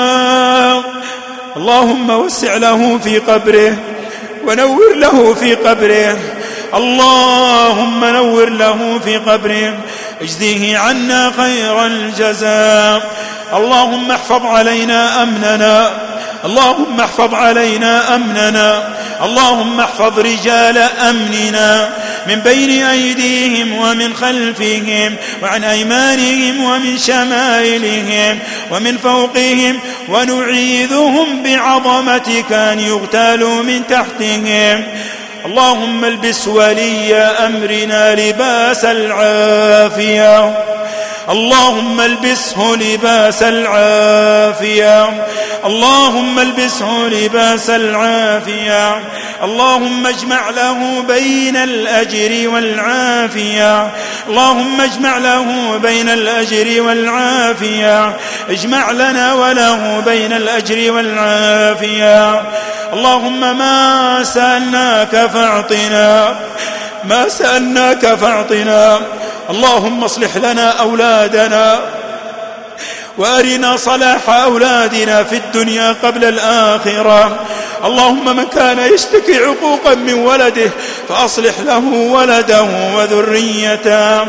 اللهم وسع له في قبره ونور له في قبره، اللهم نور له في قبره، اجزيه عنا خير الجزاء. اللهم احفظ علينا أمننا، اللهم احفظ علينا أمننا، اللهم احفظ رجال أمننا من بين أيديهم ومن خلفهم وعن أيمانهم ومن شمائلهم ومن فوقهم، ونعيذهم بعظمتك أن يغتالوا من تحتهم. اللهم البس ولي أمرنا لباس العافية، اللهم البسه لباس العافية، اللهم البسه لباس العافية. اللهم اجمع له بين الأجر والعافية، اللهم اجمع له بين الأجر والعافية، اجمع لنا وله بين الأجر والعافية. اللهم ما سألناك فاعطنا، ما سألناك فاعطنا. اللهم اصلح لنا أولادنا وأرنا صلاح أولادنا في الدنيا قبل الآخرة. اللهم من كان يشتكي عقوقا من ولده فأصلح له ولده وذريته.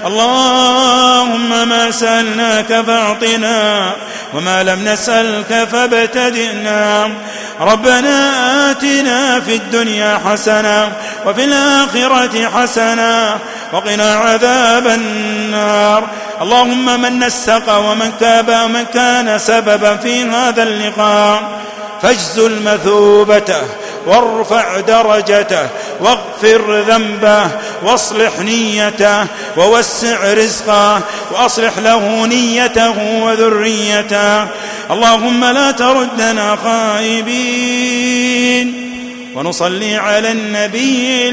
اللهم ما سألناك فاعطنا وما لم نسألك فابتدئنا. ربنا آتنا في الدنيا حسنة وفي الآخرة حسنة وقنا عذاب النار. اللهم من نسق ومن كاب ومن كان سببا في هذا اللقاء فاجزل مثوبته وارفع درجته واغفر ذنبه واصلح نيته ووسع رزقه وأصلح له نيته وذريته. اللهم لا تردنا خائبين. ونصلي على النبي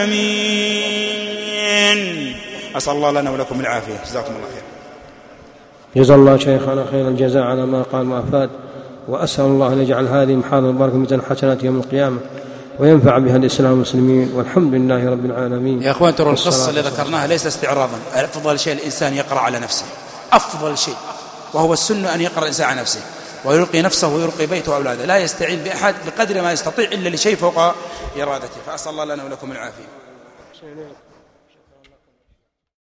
الأمين. أسأل الله لنا ولكم العافية. جزاكم الله خير. جزا الله شيخنا خير الجزاء على ما قال وأفاد، وأسأل الله أن يجعل هذه محاضرة البركة ميزان حسنات يوم القيامة. وينفع بها الإسلام والمسلمين، والحمد لله رب العالمين. يا أخوان ترى القصة اللي ذكرناها ليس استعراضا، أفضل شيء الإنسان يقرأ على نفسه، أفضل شيء، وهو السنة أن يقرأ الإنسان على نفسه ويلقي نفسه ويلقي بيته وأولاده، لا يستعين بأحد بقدر ما يستطيع إلا لشيء فوق إرادته. فأسأل الله لنا ولكم العافية.